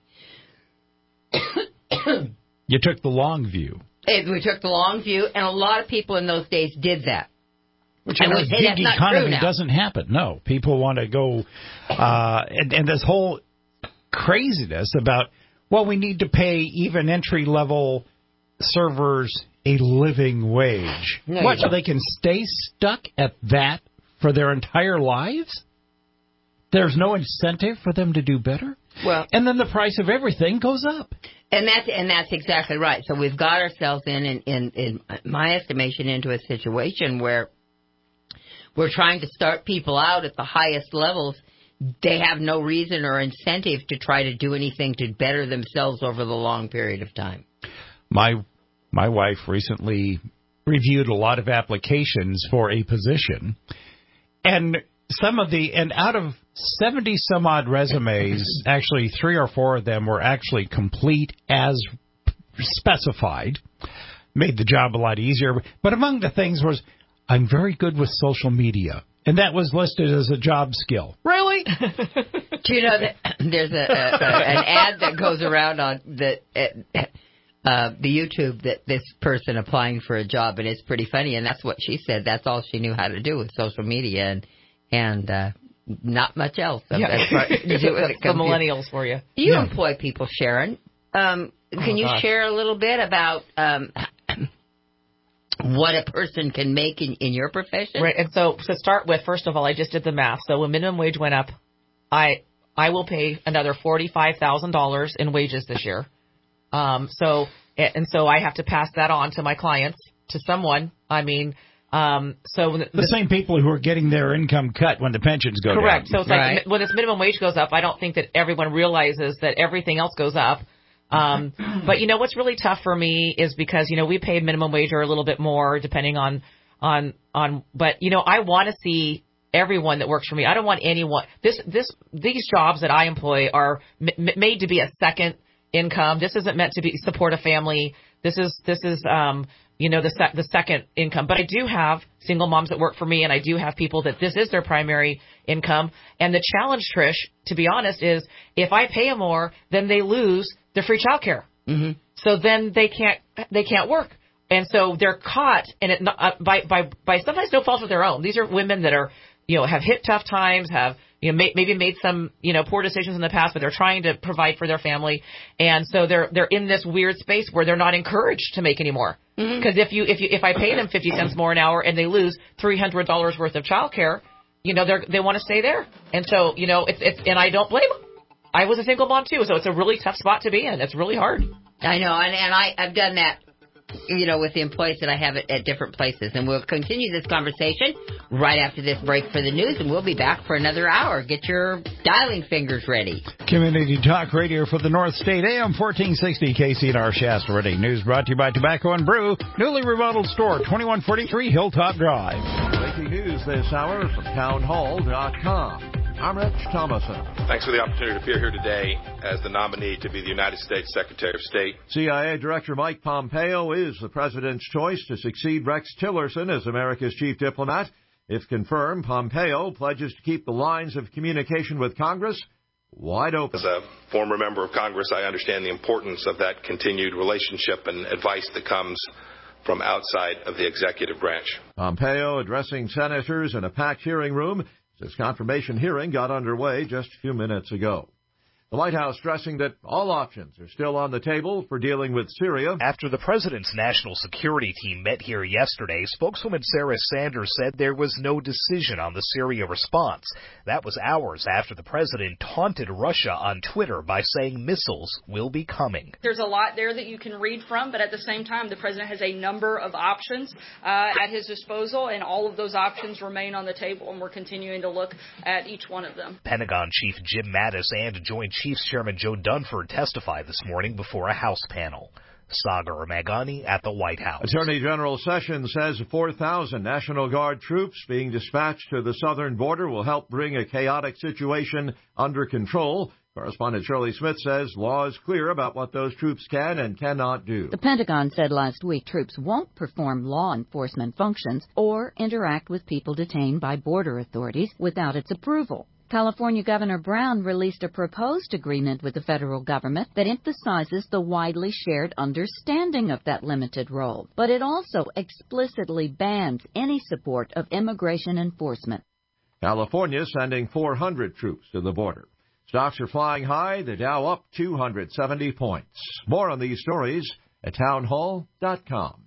You took the long view. It, we took the long view, and a lot of people in those days did that. Which in a gig economy doesn't happen. No, people want to go, uh, and, and this whole craziness about, well, we need to pay even entry-level servers a living wage. No, what, so they can stay stuck at that for their entire lives? There's no incentive for them to do better? Well, and then the price of everything goes up. And that's and that's exactly right. So we've got ourselves in, in, in, in my estimation, into a situation where we're trying to start people out at the highest levels. They have no reason or incentive to try to do anything to better themselves over the long period of time. My my wife recently reviewed a lot of applications for a position, and some of the and out of seventy some odd resumes, actually three or four of them were actually complete as specified. Made the job a lot easier. But among the things was, I'm very good with social media. And that was listed as a job skill. Really? Do you know that there's a, a, a an ad that goes around on the uh, the YouTube that this person applying for a job, and it's pretty funny. And that's what she said. That's all she knew how to do with social media, and and uh, not much else. Yeah. That's part, the millennials for you. You Yeah. employ people, Sharon. Um, can Oh, you gosh. share a little bit about um, what a person can make in, in your profession? Right, and so to start with, first of all, I just did the math. So when minimum wage went up, I I will pay another forty-five thousand dollars in wages this year. Um, so and so I have to pass that on to my clients, to someone. I mean, um, so The, the same people who are getting their income cut when the pensions go correct. down. So it's like when this minimum wage goes up, I don't think that everyone realizes that everything else goes up. Um, but you know what's really tough for me is because you know we pay minimum wage or a little bit more depending on on on. But you know I want to see everyone that works for me. I don't want anyone. This this these jobs that I employ are m- made to be a second income. This isn't meant to be support a family. This is this is um you know the sec- the second income. But I do have single moms that work for me, and I do have people that this is their primary income. And the challenge, Trish, to be honest, is if I pay them more, then they lose their free childcare. Mm-hmm. So then they can't they can't work, and so they're caught in it uh, by by by sometimes no fault of their own. These are women that are you know, have hit tough times, have, you know, may, maybe made some, you know, poor decisions in the past, but they're trying to provide for their family. And so they're, they're in this weird space where they're not encouraged to make any more. Because mm-hmm. if you, if you, if I pay them fifty cents more an hour and they lose three hundred dollars worth of childcare, you know, they're, they want to stay there. And so, you know, it's, it's, and I don't blame them. I was a single mom too, so it's a really tough spot to be in. It's really hard. I know, and, and I, I've done that, you know, with the employees that I have at, at different places. And we'll continue this conversation right after this break for the news, and we'll be back for another hour. Get your dialing fingers ready. Community Talk Radio for the North State, A M fourteen sixty, K C N R Shasta Ready. News brought to you by Tobacco and Brew, newly remodeled store, twenty-one forty-three Hilltop Drive. Breaking news this hour from town hall dot com. I'm Rich Thomason. Thanks for the opportunity to appear here today as the nominee to be the United States Secretary of State. C I A Director Mike Pompeo is the president's choice to succeed Rex Tillerson as America's chief diplomat. If confirmed, Pompeo pledges to keep the lines of communication with Congress wide open. As a former member of Congress, I understand the importance of that continued relationship and advice that comes from outside of the executive branch. Pompeo addressing senators in a packed hearing room. This confirmation hearing got underway just a few minutes ago. The White House stressing that all options are still on the table for dealing with Syria. After the president's national security team met here yesterday, spokeswoman Sarah Sanders said there was no decision on the Syria response. That was hours after the president taunted Russia on Twitter by saying missiles will be coming. There's a lot there that you can read from, but at the same time, the president has a number of options uh, at his disposal, and all of those options remain on the table, and we're continuing to look at each one of them. Pentagon Chief Jim Mattis and Joint Chiefs Chairman Joe Dunford testified this morning before a House panel. Sagar Magani at the White House. Attorney General Sessions says four thousand National Guard troops being dispatched to the southern border will help bring a chaotic situation under control. Correspondent Shirley Smith says law is clear about what those troops can and cannot do. The Pentagon said last week troops won't perform law enforcement functions or interact with people detained by border authorities without its approval. California Governor Brown released a proposed agreement with the federal government that emphasizes the widely shared understanding of that limited role, but it also explicitly bans any support of immigration enforcement. California sending four hundred troops to the border. Stocks are flying high, the Dow up two hundred seventy points. More on these stories at town hall dot com.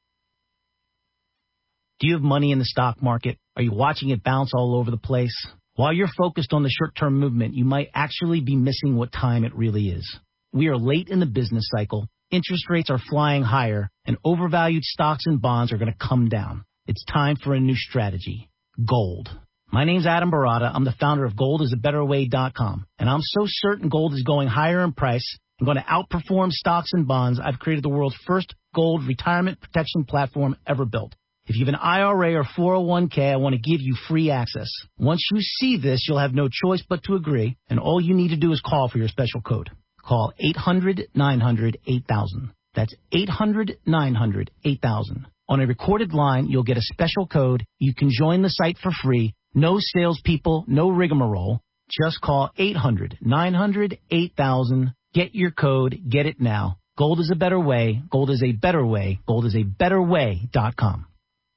Do you have money in the stock market? Are you watching it bounce all over the place? While you're focused on the short-term movement, you might actually be missing what time it really is. We are late in the business cycle, interest rates are flying higher, and overvalued stocks and bonds are going to come down. It's time for a new strategy, gold. My name's Adam Barata. I'm the founder of gold is a better way dot com, and I'm so certain gold is going higher in price and going to outperform stocks and bonds, I've created the world's first gold retirement protection platform ever built. If you have an I R A or four oh one k, I want to give you free access. Once you see this, you'll have no choice but to agree, and all you need to do is call for your special code. Call eight hundred nine hundred eight thousand. That's eight hundred nine hundred eight thousand. On a recorded line, you'll get a special code. You can join the site for free. No salespeople, no rigmarole. Just call eight hundred nine hundred eight thousand. Get your code. Get it now. Gold is a better way. Gold is a better way. Gold is a better way dot com.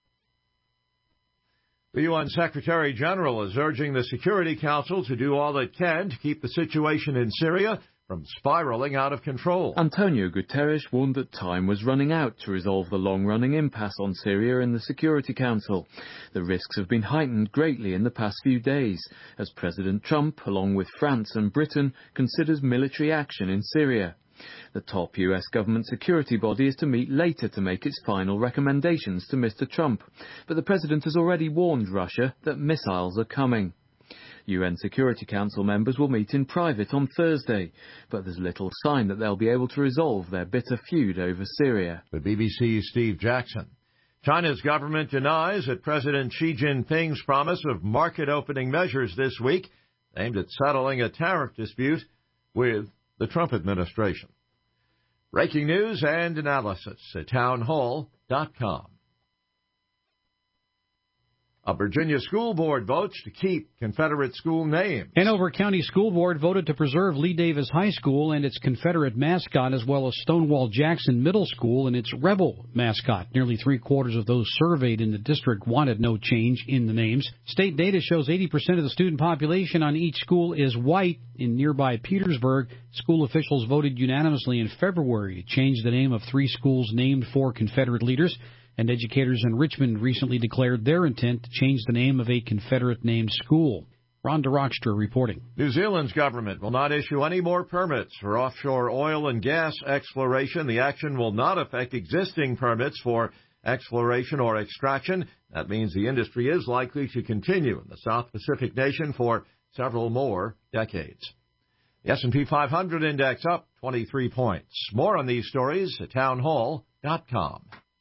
The U N Secretary General is urging the Security Council to do all it can to keep the situation in Syria from spiraling out of control. Antonio Guterres warned that time was running out to resolve the long-running impasse on Syria in the Security Council. The risks have been heightened greatly in the past few days as President Trump, along with France and Britain, considers military action in Syria. The top U S government security body is to meet later to make its final recommendations to Mister Trump, but the president has already warned Russia that missiles are coming. U N Security Council members will meet in private on Thursday, but there's little sign that they'll be able to resolve their bitter feud over Syria. The B B C's Steve Jackson. China's government denies that President Xi Jinping's promise of market-opening measures this week aimed at settling a tariff dispute with the Trump administration. Breaking news and analysis at town hall dot com. A Virginia school board votes to keep Confederate school names. Hanover County School Board voted to preserve Lee Davis High School and its Confederate mascot, as well as Stonewall Jackson Middle School and its Rebel mascot. Nearly three-quarters of those surveyed in the district wanted no change in the names. State data shows eighty percent of the student population on each school is white. In nearby Petersburg, school officials voted unanimously in February to change the name of three schools named for Confederate leaders. And educators in Richmond recently declared their intent to change the name of a Confederate-named school. Rhonda Rockstra reporting. New Zealand's government will not issue any more permits for offshore oil and gas exploration. The action will not affect existing permits for exploration or extraction. That means the industry is likely to continue in the South Pacific nation for several more decades. The S and P five hundred index up twenty-three points. More on these stories at townhall dot com.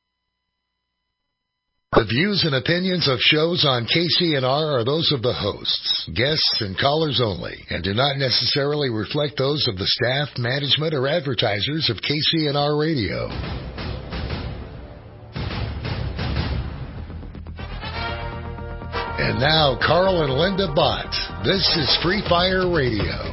The views and opinions of shows on K C N R are those of the hosts, guests, and callers only, and do not necessarily reflect those of the staff, management, or advertisers of K C N R Radio. And now, Carl and Linda Bott. This is Free Fire Radio.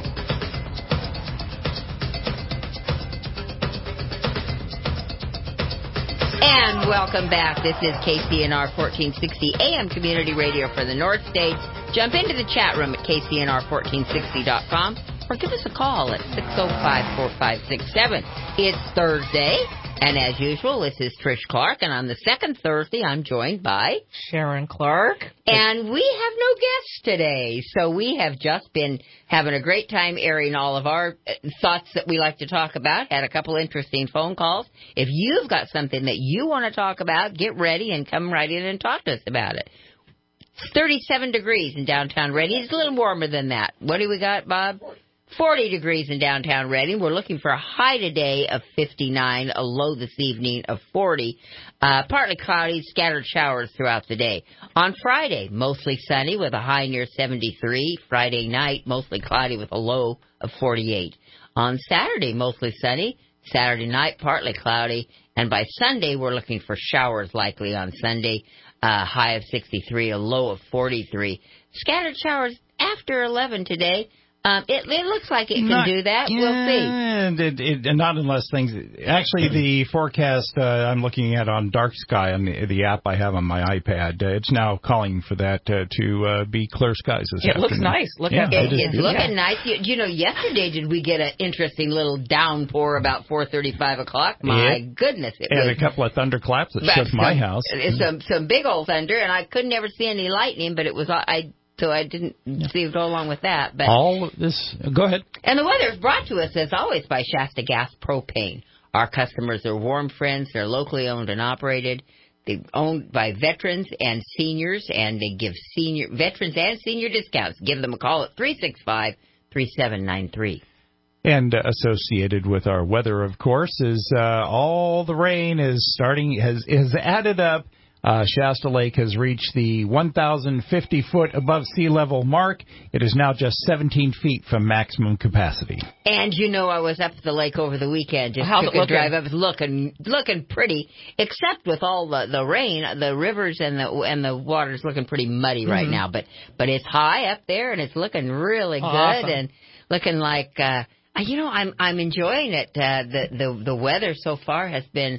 And welcome back. This is K C N R fourteen sixty A M Community Radio for the North States. Jump into the chat room at K C N R fourteen sixty dot com or give us a call at six oh five, four five six seven. It's Thursday, and as usual, this is Trish Clark, and on the second Thursday, I'm joined by Sharon Clark. And we have no guests today, so we have just been having a great time airing all of our thoughts that we like to talk about. Had a couple interesting phone calls. If you've got something that you want to talk about, get ready and come right in and talk to us about it. It's thirty-seven degrees in downtown Reading. It's a little warmer than that. What do we got, Bob? forty degrees in downtown Reading. We're looking for a high today of fifty-nine, a low this evening of forty. Uh, partly cloudy, scattered showers throughout the day. On Friday, mostly sunny with a high near seventy-three. Friday night, mostly cloudy with a low of forty-eight. On Saturday, mostly sunny. Saturday night, partly cloudy. And by Sunday, we're looking for showers likely on Sunday. Uh, high of sixty-three, a low of forty-three. Scattered showers after eleven today. Um, it, it looks like it can not, do that. Yeah, we'll see. It, it, not unless things... Actually, the forecast uh, I'm looking at on Dark Sky, on the, the app I have on my iPad, uh, it's now calling for that uh, to uh, be clear skies this it afternoon. Looks nice. Look yeah, at it. it. It's looking yeah. nice. You, you know, yesterday did we get an interesting little downpour about four thirty-five o'clock? My yeah. goodness. It and was, a couple of thunderclaps that shook my house. Some, some big old thunder, and I could never see any lightning, but it was... I. So I didn't see go along with that. But all this, go ahead. And the weather is brought to us, as always, by Shasta Gas Propane. Our customers are warm friends. They're locally owned and operated. They're owned by veterans and seniors, and they give senior veterans and senior discounts. Give them a call at three six five, three seven nine three. And uh, associated with our weather, of course, is uh, all the rain is starting, has, has added up. Uh, Shasta Lake has reached the one thousand fifty foot above sea level mark. It is now just seventeen feet from maximum capacity. And you know, I was up at the lake over the weekend. Just How's took it a looking? drive up. It's looking looking pretty, except with all the, the rain. The rivers and the and the water's looking pretty muddy right Mm-hmm. now. But but it's high up there, and it's looking really good Awesome. and looking like uh, you know I'm I'm enjoying it. Uh, the the the weather so far has been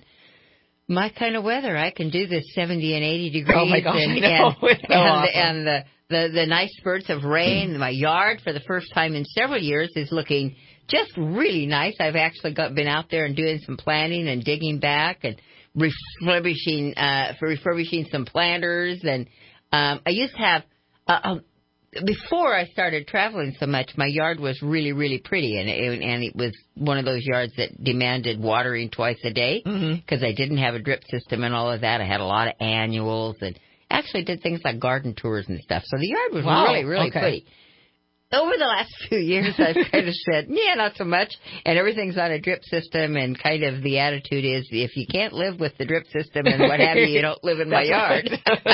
my kind of weather. I can do this seventy and eighty degrees. Oh my gosh, and, I know. and, It's so and, awesome. the, and the, the the nice spurts of rain. My yard, for the first time in several years, is looking just really nice. I've actually got been out there and doing some planting and digging back and refurbishing uh, for refurbishing some planters. And um, I used to have. Uh, um, Before I started traveling so much, my yard was really, really pretty, and it, and it was one of those yards that demanded watering twice a day because Mm-hmm. I didn't have a drip system and all of that. I had a lot of annuals and actually did things like garden tours and stuff. So the yard was Wow. really, really Okay. pretty. Over the last few years, I've kind of said, yeah, not so much, and everything's on a drip system, and kind of the attitude is, if you can't live with the drip system and what have you, you don't live in my yard.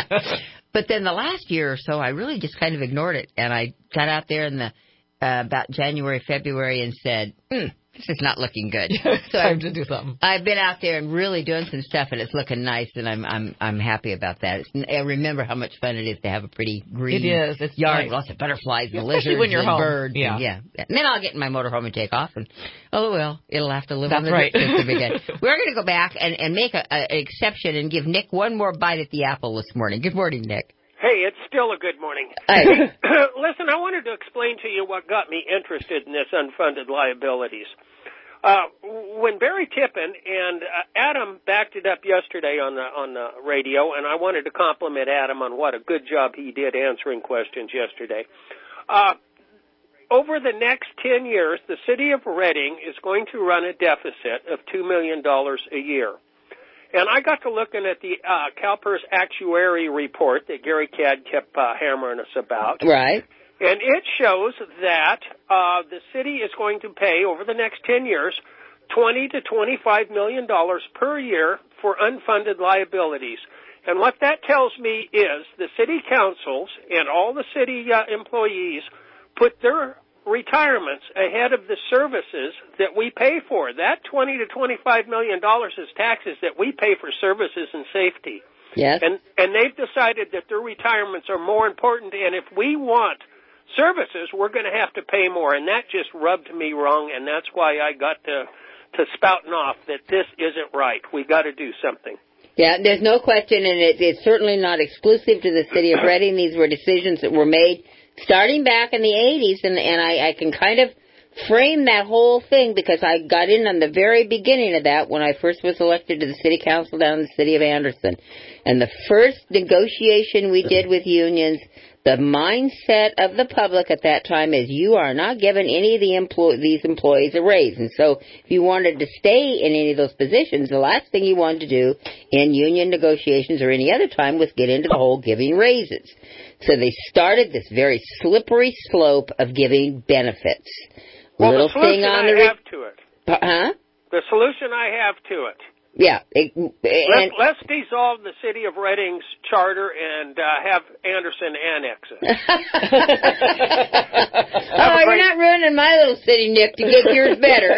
But then the last year or so, I really just kind of ignored it, and I got out there in the uh, about January, February, and said, mm, this is not looking good. So time to do something. I've been out there and really doing some stuff, and it's looking nice, and I'm I'm I'm happy about that. It's, I remember how much fun it is to have a pretty green it is. It's yard, nice. lots of butterflies and Especially lizards when you're and home. birds. Yeah. And, yeah. And then I'll get in my motorhome and take off, and oh well, it'll have to live That's on the right. drip system again. We're going to go back and, and make a, a, an exception and give Nick one more bite at the apple this morning. Good morning, Nick. Hey, it's still a good morning. Hey. Listen, I wanted to explain to you what got me interested in this unfunded liabilities. Uh, when Barry Tippin and uh, Adam backed it up yesterday on the on the radio, and I wanted to compliment Adam on what a good job he did answering questions yesterday. Uh, over the next ten years, the city of Reading is going to run a deficit of two million dollars a year. And I got to looking at the uh, CalPERS actuary report that Gary Cadd kept uh, hammering us about. Right. And it shows that uh, the city is going to pay over the next ten years twenty to twenty-five million dollars per year for unfunded liabilities. And what that tells me is the city councils and all the city uh, employees put their retirements ahead of the services that we pay for. That twenty to twenty-five million dollars is taxes that we pay for services and safety. Yes. And and they've decided that their retirements are more important, and if we want services, we're going to have to pay more, and that just rubbed me wrong, and that's why I got to to spouting off that this isn't right. We got to do something. Yeah, there's no question, and it, it's certainly not exclusive to the city of Reading. These were decisions that were made starting back in the eighties, and, and I, I can kind of frame that whole thing because I got in on the very beginning of that when I first was elected to the city council down in the city of Anderson. And the first negotiation we did with unions, the mindset of the public at that time is you are not giving any of the employ- these employees a raise. And so if you wanted to stay in any of those positions, the last thing you wanted to do in union negotiations or any other time was get into the whole giving raises. So they started this very slippery slope of giving benefits. Well, Little the solution thing on I the re- have to it. Huh? The solution I have to it. Yeah. It, let's, let's dissolve the city of Reading's charter and uh, have Anderson annex it. Oh, you're not ruining my little city, Nick, to get yours better.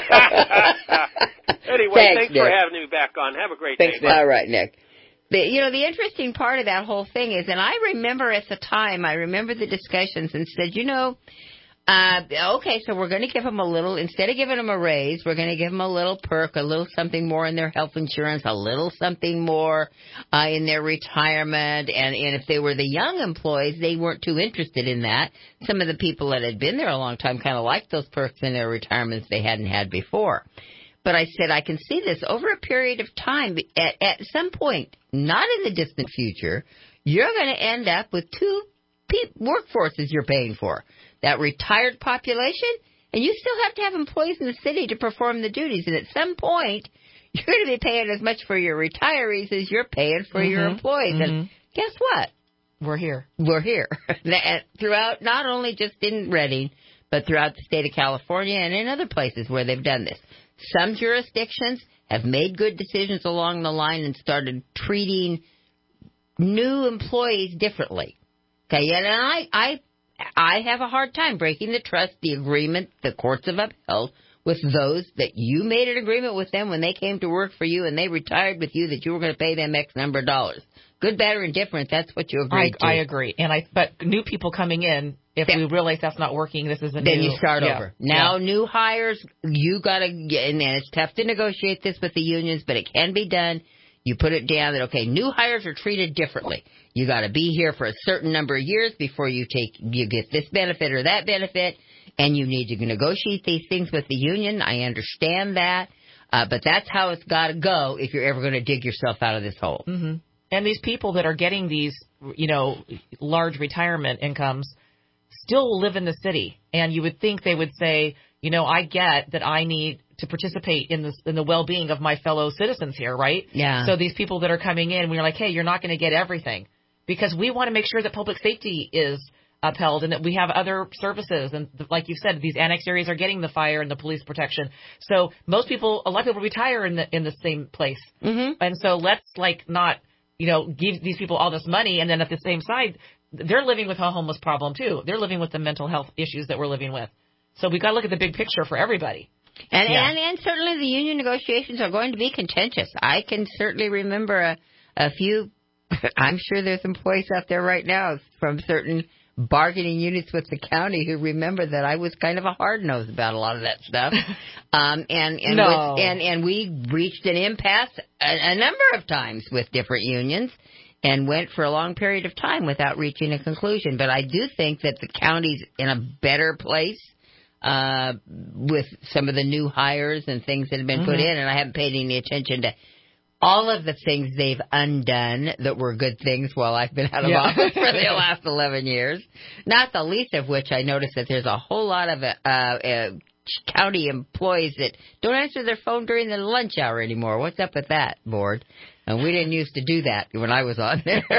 Anyway, thanks, thanks Nick. for having me back on. Have a great Thanks, day. Nick. All right, Nick. The, you know, the interesting part of that whole thing is, and I remember at the time, I remember the discussions and said, you know, Uh, okay, so we're going to give them a little, instead of giving them a raise, we're going to give them a little perk, a little something more in their health insurance, a little something more uh, in their retirement. And, and if they were the young employees, they weren't too interested in that. Some of the people that had been there a long time kind of liked those perks in their retirements they hadn't had before. But I said I can see this over a period of time. At, at some point, not in the distant future, you're going to end up with two pe- workforces you're paying for. That retired population, and you still have to have employees in the city to perform the duties. And at some point, you're going to be paying as much for your retirees as you're paying for mm-hmm. your employees. Mm-hmm. And guess what? We're here. We're here. Throughout, not only just in Reading, but throughout the state of California and in other places where they've done this. Some jurisdictions have made good decisions along the line and started treating new employees differently. Okay, and I... I I have a hard time breaking the trust, the agreement the courts have upheld with those that you made an agreement with them when they came to work for you and they retired with you that you were going to pay them X number of dollars. Good, bad, or indifferent, that's what you agreed I, to. I agree. And I, but new people coming in, if yeah. we realize that's not working, this is a then new... Then you start yeah. over. Now, yeah. new hires, you got to, and it's tough to negotiate this with the unions, but it can be done. You put it down that, okay, new hires are treated differently. You got to be here for a certain number of years before you take you get this benefit or that benefit, and you need to negotiate these things with the union. I understand that, uh, but that's how it's got to go if you're ever going to dig yourself out of this hole. Mm-hmm. And these people that are getting these, you know, large retirement incomes still live in the city, and you would think they would say, you know, I get that I need to participate in the in the well-being of my fellow citizens here, right? Yeah. So these people that are coming in, we're like, hey, you're not going to get everything. Because we want to make sure that public safety is upheld and that we have other services. And like you said, these annex areas are getting the fire and the police protection. So most people, a lot of people retire in the in the same place. Mm-hmm. And so let's like not, you know, give these people all this money. And then at the same side, they're living with a homeless problem too. They're living with the mental health issues that we're living with. So we got to look at the big picture for everybody. And, Yeah. and and certainly the union negotiations are going to be contentious. I can certainly remember a, a few, I'm sure there's employees out there right now from certain bargaining units with the county who remember that I was kind of a hard nose about a lot of that stuff. um, and and, No. with, and and we reached an impasse a, a number of times with different unions and went for a long period of time without reaching a conclusion. But I do think that the county's in a better place uh, with some of the new hires and things that have been put Mhm. in, and I haven't paid any attention to all of the things they've undone that were good things while I've been out of Yeah. office for the last eleven years. Not the least of which I noticed that there's a whole lot of uh, uh, county employees that don't answer their phone during the lunch hour anymore. What's up with that, board? And we didn't used to do that when I was on there.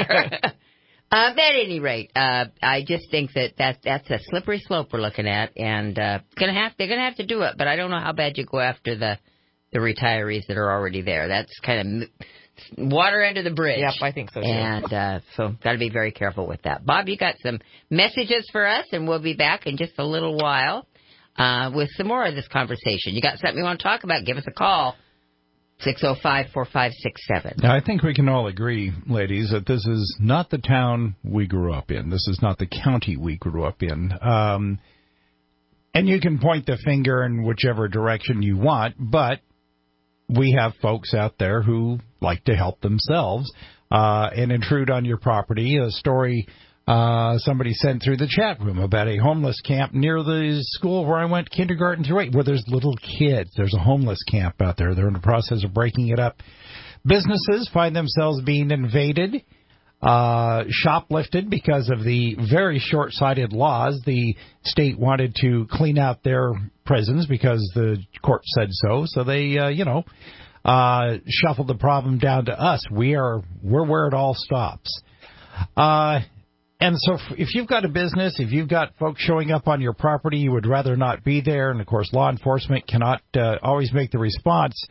um, at any rate, uh, I just think that, that that's a slippery slope we're looking at, and uh, gonna have they're going to have to do it. But I don't know how bad you go after the the retirees that are already there. That's kind of water under the bridge. Yep, I think so, too. And uh, so got to be very careful with that. Bob, you got some messages for us, and we'll be back in just a little while uh, with some more of this conversation. You got something you want to talk about? Give us a call. six oh five, four five six seven. Now, I think we can all agree, ladies, that this is not the town we grew up in. This is not the county we grew up in. Um, and you can point the finger in whichever direction you want, but we have folks out there who like to help themselves uh, and intrude on your property. A story uh, somebody sent through the chat room about a homeless camp near the school where I went kindergarten through eight, where there's little kids. There's a homeless camp out there. They're in the process of breaking it up. Businesses find themselves being invaded, uh, shoplifted because of the very short-sighted laws. The state wanted to clean out their prisons because the court said so. So they, uh, you know, uh, shuffled the problem down to us. We are, we're where it all stops. Uh, and so if you've got a business, if you've got folks showing up on your property, you would rather not be there. And of course, law enforcement cannot uh, always make the response.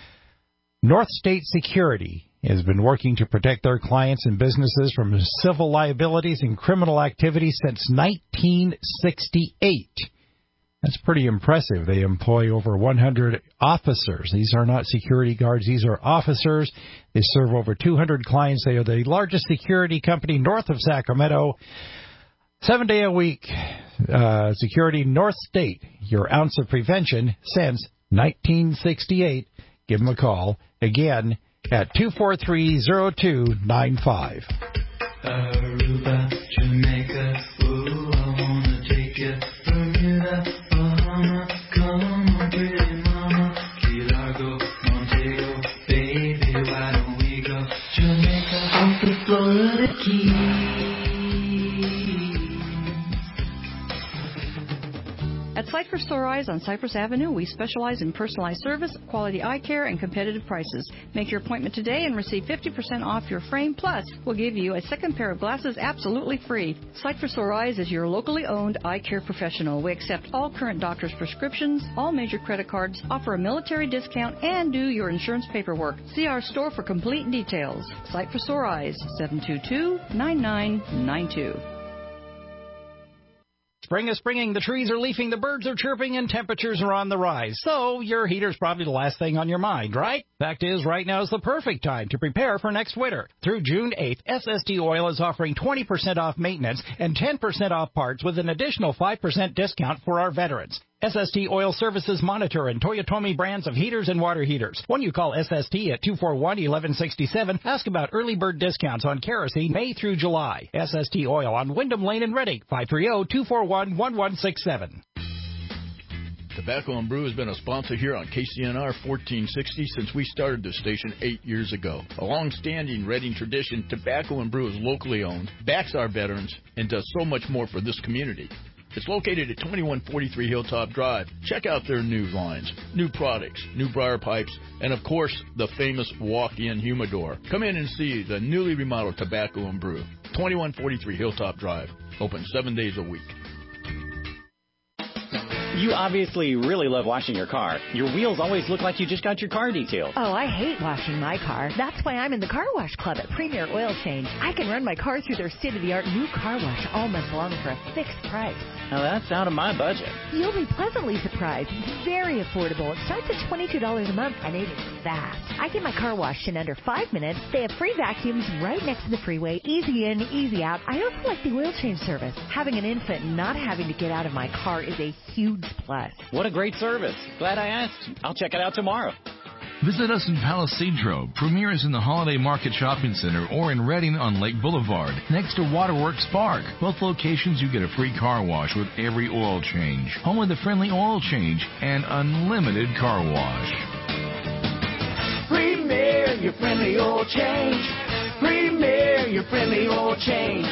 North State Security has been working to protect their clients and businesses from civil liabilities and criminal activity since nineteen sixty-eight. That's pretty impressive. They employ over one hundred officers. These are not security guards. These are officers. They serve over two hundred clients. They are the largest security company north of Sacramento. Seven day a week. Uh, security North State, your ounce of prevention since nineteen sixty-eight. Give them a call. Again, at two four three, zero two nine five. Aruba, Jamaica, ooh, I wanna take you. Bermuda, Bahama, come on, pretty mama. Key Largo, Montego, baby, why don't we go? Jamaica, off the Florida Keys. At Sight for Sore Eyes on Cypress Avenue, we specialize in personalized service, quality eye care, and competitive prices. Make your appointment today and receive fifty percent off your frame. Plus, we'll give you a second pair of glasses absolutely free. Sight for Sore Eyes is your locally owned eye care professional. We accept all current doctor's prescriptions, all major credit cards, offer a military discount, and do your insurance paperwork. See our store for complete details. Sight for Sore Eyes, seven two two, nine nine nine two. Spring is springing, the trees are leafing, the birds are chirping, and temperatures are on the rise. So your heater's probably the last thing on your mind, right? Fact is, right now is the perfect time to prepare for next winter. Through June eighth, S S T Oil is offering twenty percent off maintenance and ten percent off parts with an additional five percent discount for our veterans. S S T Oil Services Monitor and Toyotomi brands of heaters and water heaters. When you call S S T at two four one, one one six seven, ask about early bird discounts on kerosene May through July. S S T Oil on Wyndham Lane in Reading, five three zero, two four one, one one six seven. Tobacco and Brew has been a sponsor here on K C N R fourteen sixty since we started the station eight years ago. A long-standing Reading tradition, Tobacco and Brew is locally owned, backs our veterans, and does so much more for this community. It's located at twenty-one forty-three Hilltop Drive. Check out their new lines, new products, new briar pipes, and of course, the famous walk-in humidor. Come in and see the newly remodeled Tobacco and Brew. twenty-one forty-three Hilltop Drive. Open seven days a week. You obviously really love washing your car. Your wheels always look like you just got your car detailed. Oh, I hate washing my car. That's why I'm in the Car Wash Club at Premier Oil Change. I can run my car through their state-of-the-art new car wash all month long for a fixed price. Now that's out of my budget. You'll be pleasantly surprised. It's very affordable. It starts at twenty-two dollars a month, and it is fast. I get my car washed in under five minutes. They have free vacuums right next to the freeway. Easy in, easy out. I also like the oil change service. Having an infant and not having to get out of my car is a huge plus. What a great service. Glad I asked. I'll check it out tomorrow. Visit us in Palisadro. Premier is in the Holiday Market Shopping Center or in Redding on Lake Boulevard, next to Waterworks Park. Both locations you get a free car wash with every oil change. Home with a friendly oil change and unlimited car wash. Premier, your friendly oil change. Premier, your friendly oil change.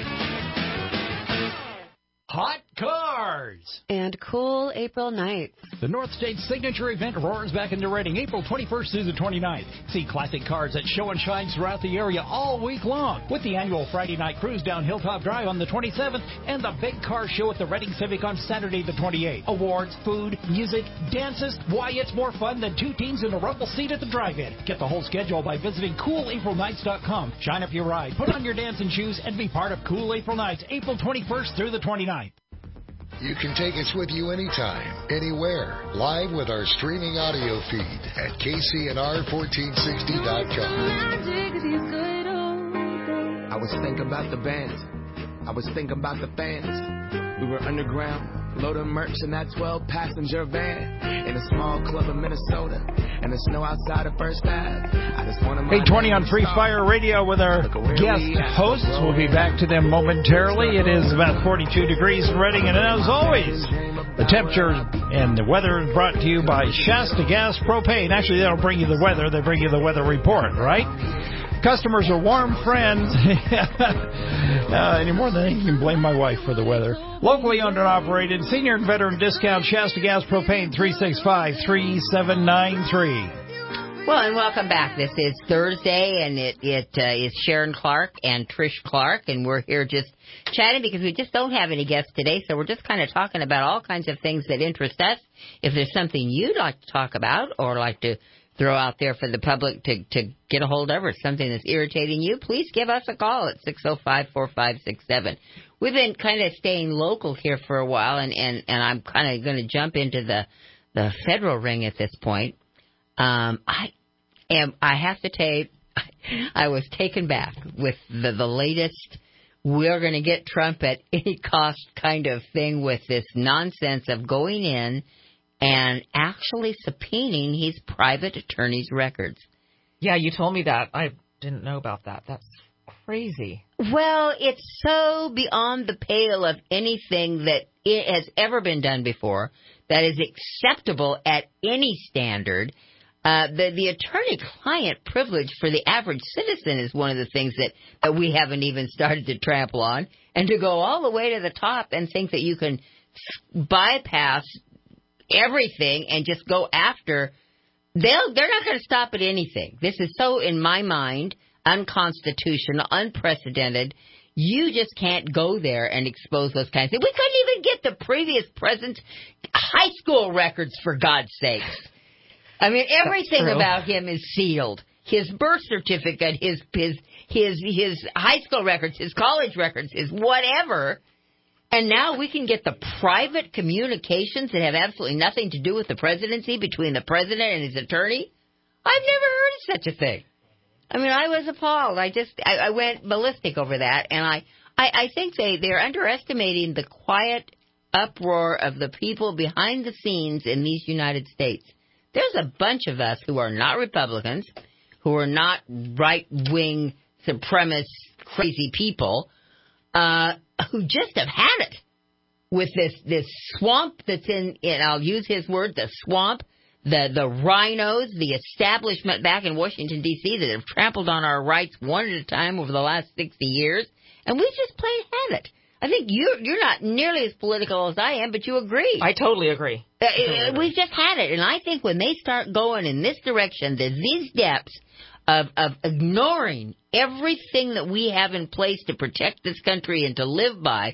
Hot cars and cool April nights. The North States signature event roars back into Redding April twenty-first through the twenty-ninth. See classic cars that show and shine throughout the area all week long with the annual Friday night cruise down Hilltop Drive on the twenty-seventh and the big car show at the Redding Civic on Saturday the twenty-eighth. Awards, food, music, dances. Why, it's more fun than two teams in a rumble seat at the drive-in. Get the whole schedule by visiting cool april nights dot com. Shine up your ride, put on your dancing shoes, and be part of Cool April Nights April twenty-first through the twenty-ninth. You can take us with you anytime, anywhere, live with our streaming audio feed at K C N R fourteen sixty dot com. I was thinking about the bands. I was thinking about the fans. We were underground, loading merch in that twelve-passenger van in a small club in Minnesota, and the snow outside of First Ave. I just wanted my eight twenty on Free Fire Radio with our guest hosts. We'll be back to them momentarily. It is about forty-two degrees in Redding, and as always, the temperature and the weather is brought to you by Shasta Gas Propane. Actually, they don't bring you the weather, they bring you the weather report, right? Customers are warm friends. uh, any more than you can blame my wife for the weather. Locally owned and operated, senior and veteran discount, Shasta Gas Propane, three six five, three seven nine three. Well, and welcome back. This is Thursday, and it, it uh, is Sharon Clark and Trish Clark, and we're here just chatting because we just don't have any guests today, so we're just kind of talking about all kinds of things that interest us. If there's something you'd like to talk about or like to throw out there for the public to, to get a hold of, or something that's irritating you, please give us a call at six oh five, four five six seven. We've been kind of staying local here for a while, and, and, and I'm kind of going to jump into the, the federal ring at this point. Um, I am, I have to tell you, I was taken back with the, the latest, we're going to get Trump at any cost kind of thing with this nonsense of going in and actually subpoenaing his private attorney's records. Yeah, you told me that. I didn't know about that. That's crazy. Well, it's so beyond the pale of anything that it has ever been done before that is acceptable at any standard. Uh, the, the attorney-client privilege for the average citizen is one of the things that, that we haven't even started to trample on. And to go all the way to the top and think that you can bypass everything and just go after, they'll, they're not going to stop at anything. This is so, in my mind, unconstitutional, unprecedented. You just can't go there and expose those kinds of things. We couldn't even get the previous president's high school records, for God's sakes. I mean, everything about him is sealed. His birth certificate, his his his his high school records, his college records, his whatever. And now we can get the private communications that have absolutely nothing to do with the presidency between the president and his attorney. I've never heard of such a thing. I mean, I was appalled. I just, I, I went ballistic over that. And I, I, I think they, they're underestimating the quiet uproar of the people behind the scenes in these United States. There's a bunch of us who are not Republicans, who are not right-wing supremacist crazy people, uh, who just have had it with this, this swamp that's in, and I'll use his word, the swamp, the, the rhinos, the establishment back in Washington, D C that have trampled on our rights one at a time over the last sixty years, and we just plain had it. I think you're, you're not nearly as political as I am, but you agree. I totally agree. Uh, I totally agree. We've just had it, and I think when they start going in this direction, to these depths of, of ignoring everything that we have in place to protect this country and to live by,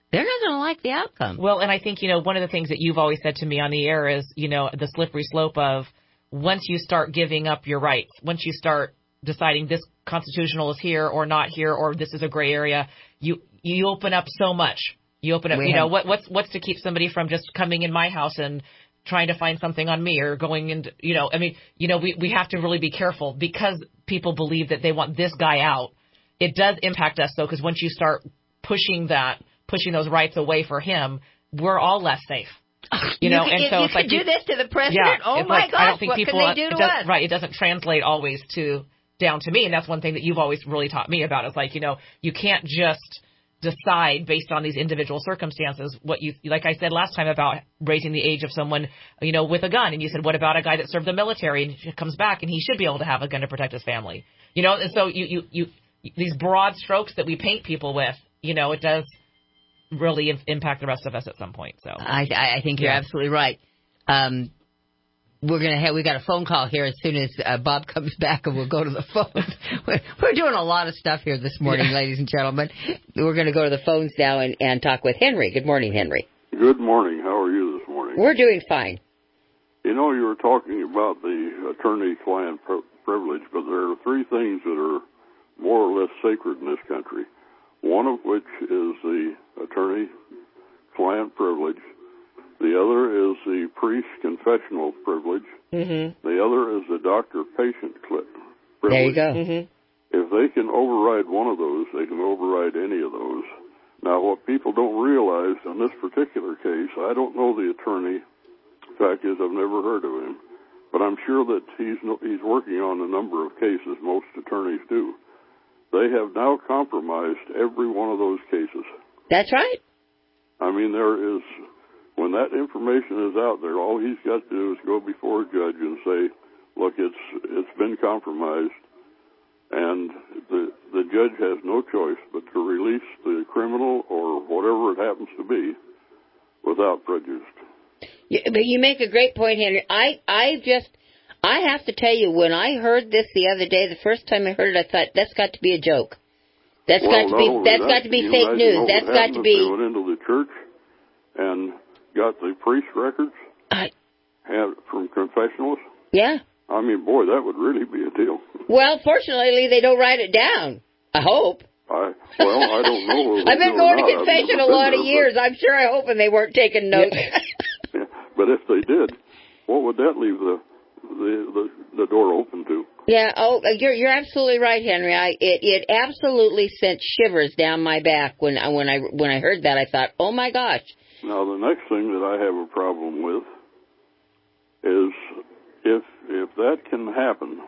they're not going to like the outcome. Well, and I think, you know, one of the things that you've always said to me on the air is, you know, the slippery slope of once you start giving up your rights, once you start deciding this constitutional is here or not here, or this is a gray area, you you open up so much. You open up, we you have, know, what what's what's to keep somebody from just coming in my house and trying to find something on me, or going into, you know, I mean, you know, we we have to really be careful because people believe that they want this guy out. It does impact us though, because once you start pushing that, pushing those rights away for him, we're all less safe. You know, you and can, so you it's can like do you, this to the president. Yeah, oh it's my like, gosh, I don't think what people, can they do to does, us? Right, it doesn't translate always to down to me, and that's one thing that you've always really taught me about. Is like, you know, you can't just decide based on these individual circumstances what you, like I said last time about raising the age of someone, you know, with a gun, and you said, what about a guy that served the military and he comes back and he should be able to have a gun to protect his family, you know? And so you, you, you these broad strokes that we paint people with, you know, it does really impact the rest of us at some point. So I, I think you're yeah. absolutely right. Um, we're gonna have we got a phone call here as soon as uh, Bob comes back, and we'll go to the phones. we're, we're doing a lot of stuff here this morning, yeah. ladies and gentlemen. We're going to go to the phones now and, and talk with Henry. Good morning, Henry. Good morning. How are you this morning? We're doing fine. You know, you were talking about the attorney-client pri- privilege, but there are three things that are more or less sacred in this country. One of which is the attorney-client privilege. The other is the priest-confessional privilege. Mm-hmm. The other is the doctor-patient privilege. There you go. Mm-hmm. If they can override one of those, they can override any of those. Now, what people don't realize in this particular case, I don't know the attorney. Fact is, I've never heard of him. But I'm sure that he's he's working on a number of cases. Most attorneys do. They have now compromised every one of those cases. That's right. I mean, there is, when that information is out there, all he's got to do is go before a judge and say, look, it's it's been compromised, and the the judge has no choice but to release the criminal or whatever it happens to be without prejudice. Yeah, but you make a great point, Henry. I, I just, I have to tell you, when I heard this the other day, the first time I heard it, I thought, that's got to be a joke. That's well, got to be, that's that, got to be you fake news. That's got to be. They went into the church and got the priest records I, had from confessionals. Yeah. I mean, boy, that would really be a deal. Well, fortunately, they don't write it down. I hope. I well, I don't know. I've been going to confession a lot there, of years. I'm sure I hope, and they weren't taking notes. Yeah. But if they did, what would that leave the the the, the door open to? Yeah. Oh, you're you're absolutely right, Henry. I it it absolutely sent shivers down my back when I when I when I heard that. I thought, oh my gosh. Now the next thing that I have a problem with is if if that can happen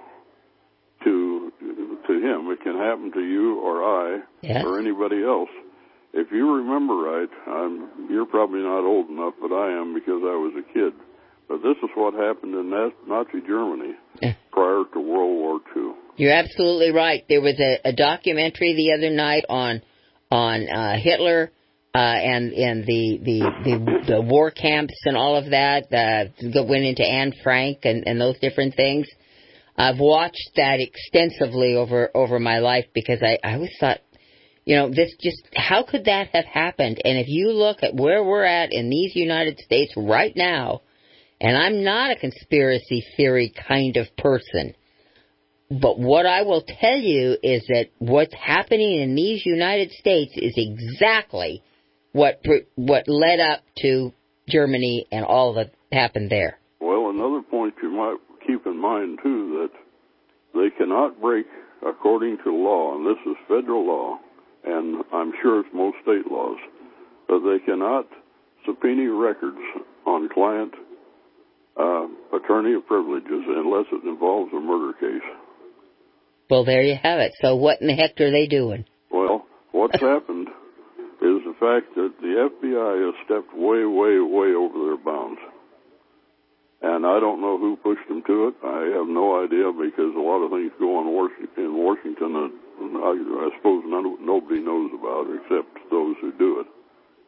to to him, it can happen to you or I yes. or anybody else. If you remember right, I'm, you're probably not old enough, but I am because I was a kid. But this is what happened in Nazi Germany prior to World War Two. You're absolutely right. There was a, a documentary the other night on on uh, Hitler uh, and and the, the the the war camps and all of that. Uh, went into Anne Frank and, and those different things. I've watched that extensively over over my life because I, I always thought, you know, this just, how could that have happened? And if you look at where we're at in these United States right now, and I'm not a conspiracy theory kind of person, but what I will tell you is that what's happening in these United States is exactly what what led up to Germany and all that happened there. Well, another point you might keep in mind, too, that they cannot break, according to law, and this is federal law, and I'm sure it's most state laws, that they cannot subpoena records on client uh, attorney privileges unless it involves a murder case. Well, there you have it. So what in the heck are they doing? Well, what's happened is the fact that the F B I has stepped way, way, way over their bounds. And I don't know who pushed them to it. I have no idea because a lot of things go on in Washington that I, I suppose none, nobody knows about except those who do it.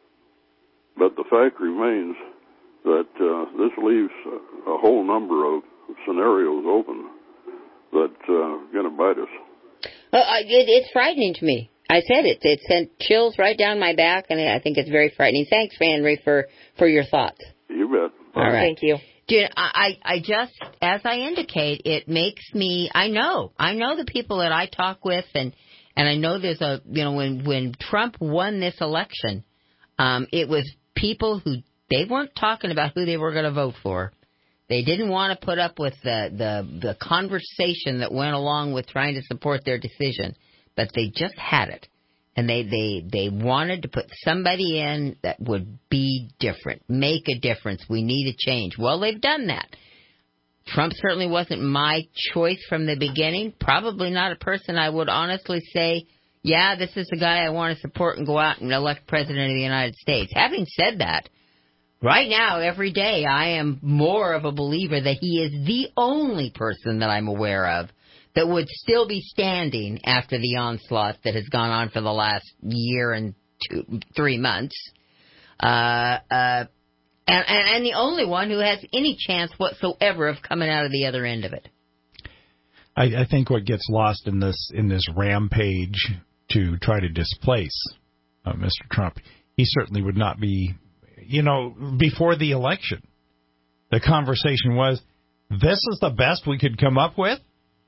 But the fact remains that uh, this leaves a whole number of scenarios open that are uh, going to bite us. Uh, it, it's frightening to me. I said it. It sent chills right down my back, and I think it's very frightening. Thanks, Henry, for, for your thoughts. You bet. All right. Thank you. Dude, I, I just, as I indicate, it makes me, I know, I know the people that I talk with, and, and I know there's a, you know, when, when Trump won this election, um, it was people who, they weren't talking about who they were going to vote for. They didn't want to put up with the, the, the conversation that went along with trying to support their decision, but they just had it. And they, they, they wanted to put somebody in that would be different, make a difference. We need a change. Well, they've done that. Trump certainly wasn't my choice from the beginning. Probably not a person I would honestly say, yeah, this is the guy I want to support and go out and elect president of the United States. Having said that, right now, every day, I am more of a believer that he is the only person that I'm aware of that would still be standing after the onslaught that has gone on for the last year and two, three months. Uh, uh, and, and, and the only one who has any chance whatsoever of coming out of the other end of it. I, I think what gets lost in this in this rampage to try to displace uh, Mister Trump, he certainly would not be, you know, before the election. The conversation was, this is the best we could come up with?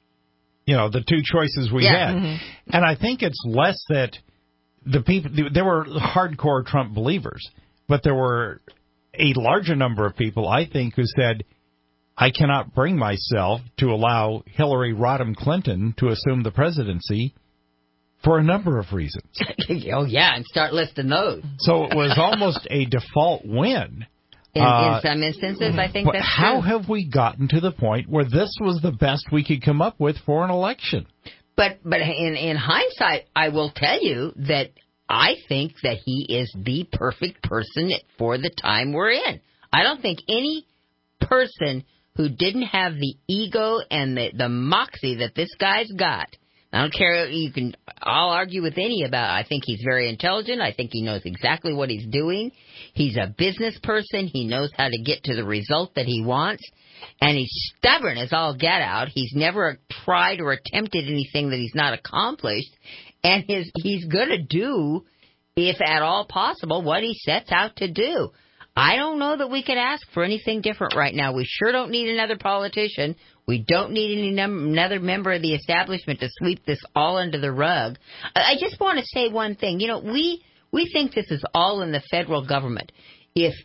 You know, the two choices we yeah. had. Mm-hmm. And I think it's less that the people, there were hardcore Trump believers, but there were a larger number of people, I think, who said, I cannot bring myself to allow Hillary Rodham Clinton to assume the presidency for a number of reasons. Oh, yeah, and start listing those. So it was almost a default win. In, uh, in some instances, I think but that's how true. have we gotten to the point where this was the best we could come up with for an election? But but in, in hindsight, I will tell you that I think that he is the perfect person for the time we're in. I don't think any person who didn't have the ego and the, the moxie that this guy's got, I don't care, you can, I'll argue with any about it. I think he's very intelligent. I think he knows exactly what he's doing. He's a business person. He knows how to get to the result that he wants. And he's stubborn as all get out. He's never tried or attempted anything that he's not accomplished. And his, he's going to do, if at all possible, what he sets out to do. I don't know that we could ask for anything different right now. We sure don't need another politician. We don't need any num- another member of the establishment to sweep this all under the rug. I just want to say one thing. You know, we we think this is all in the federal government. If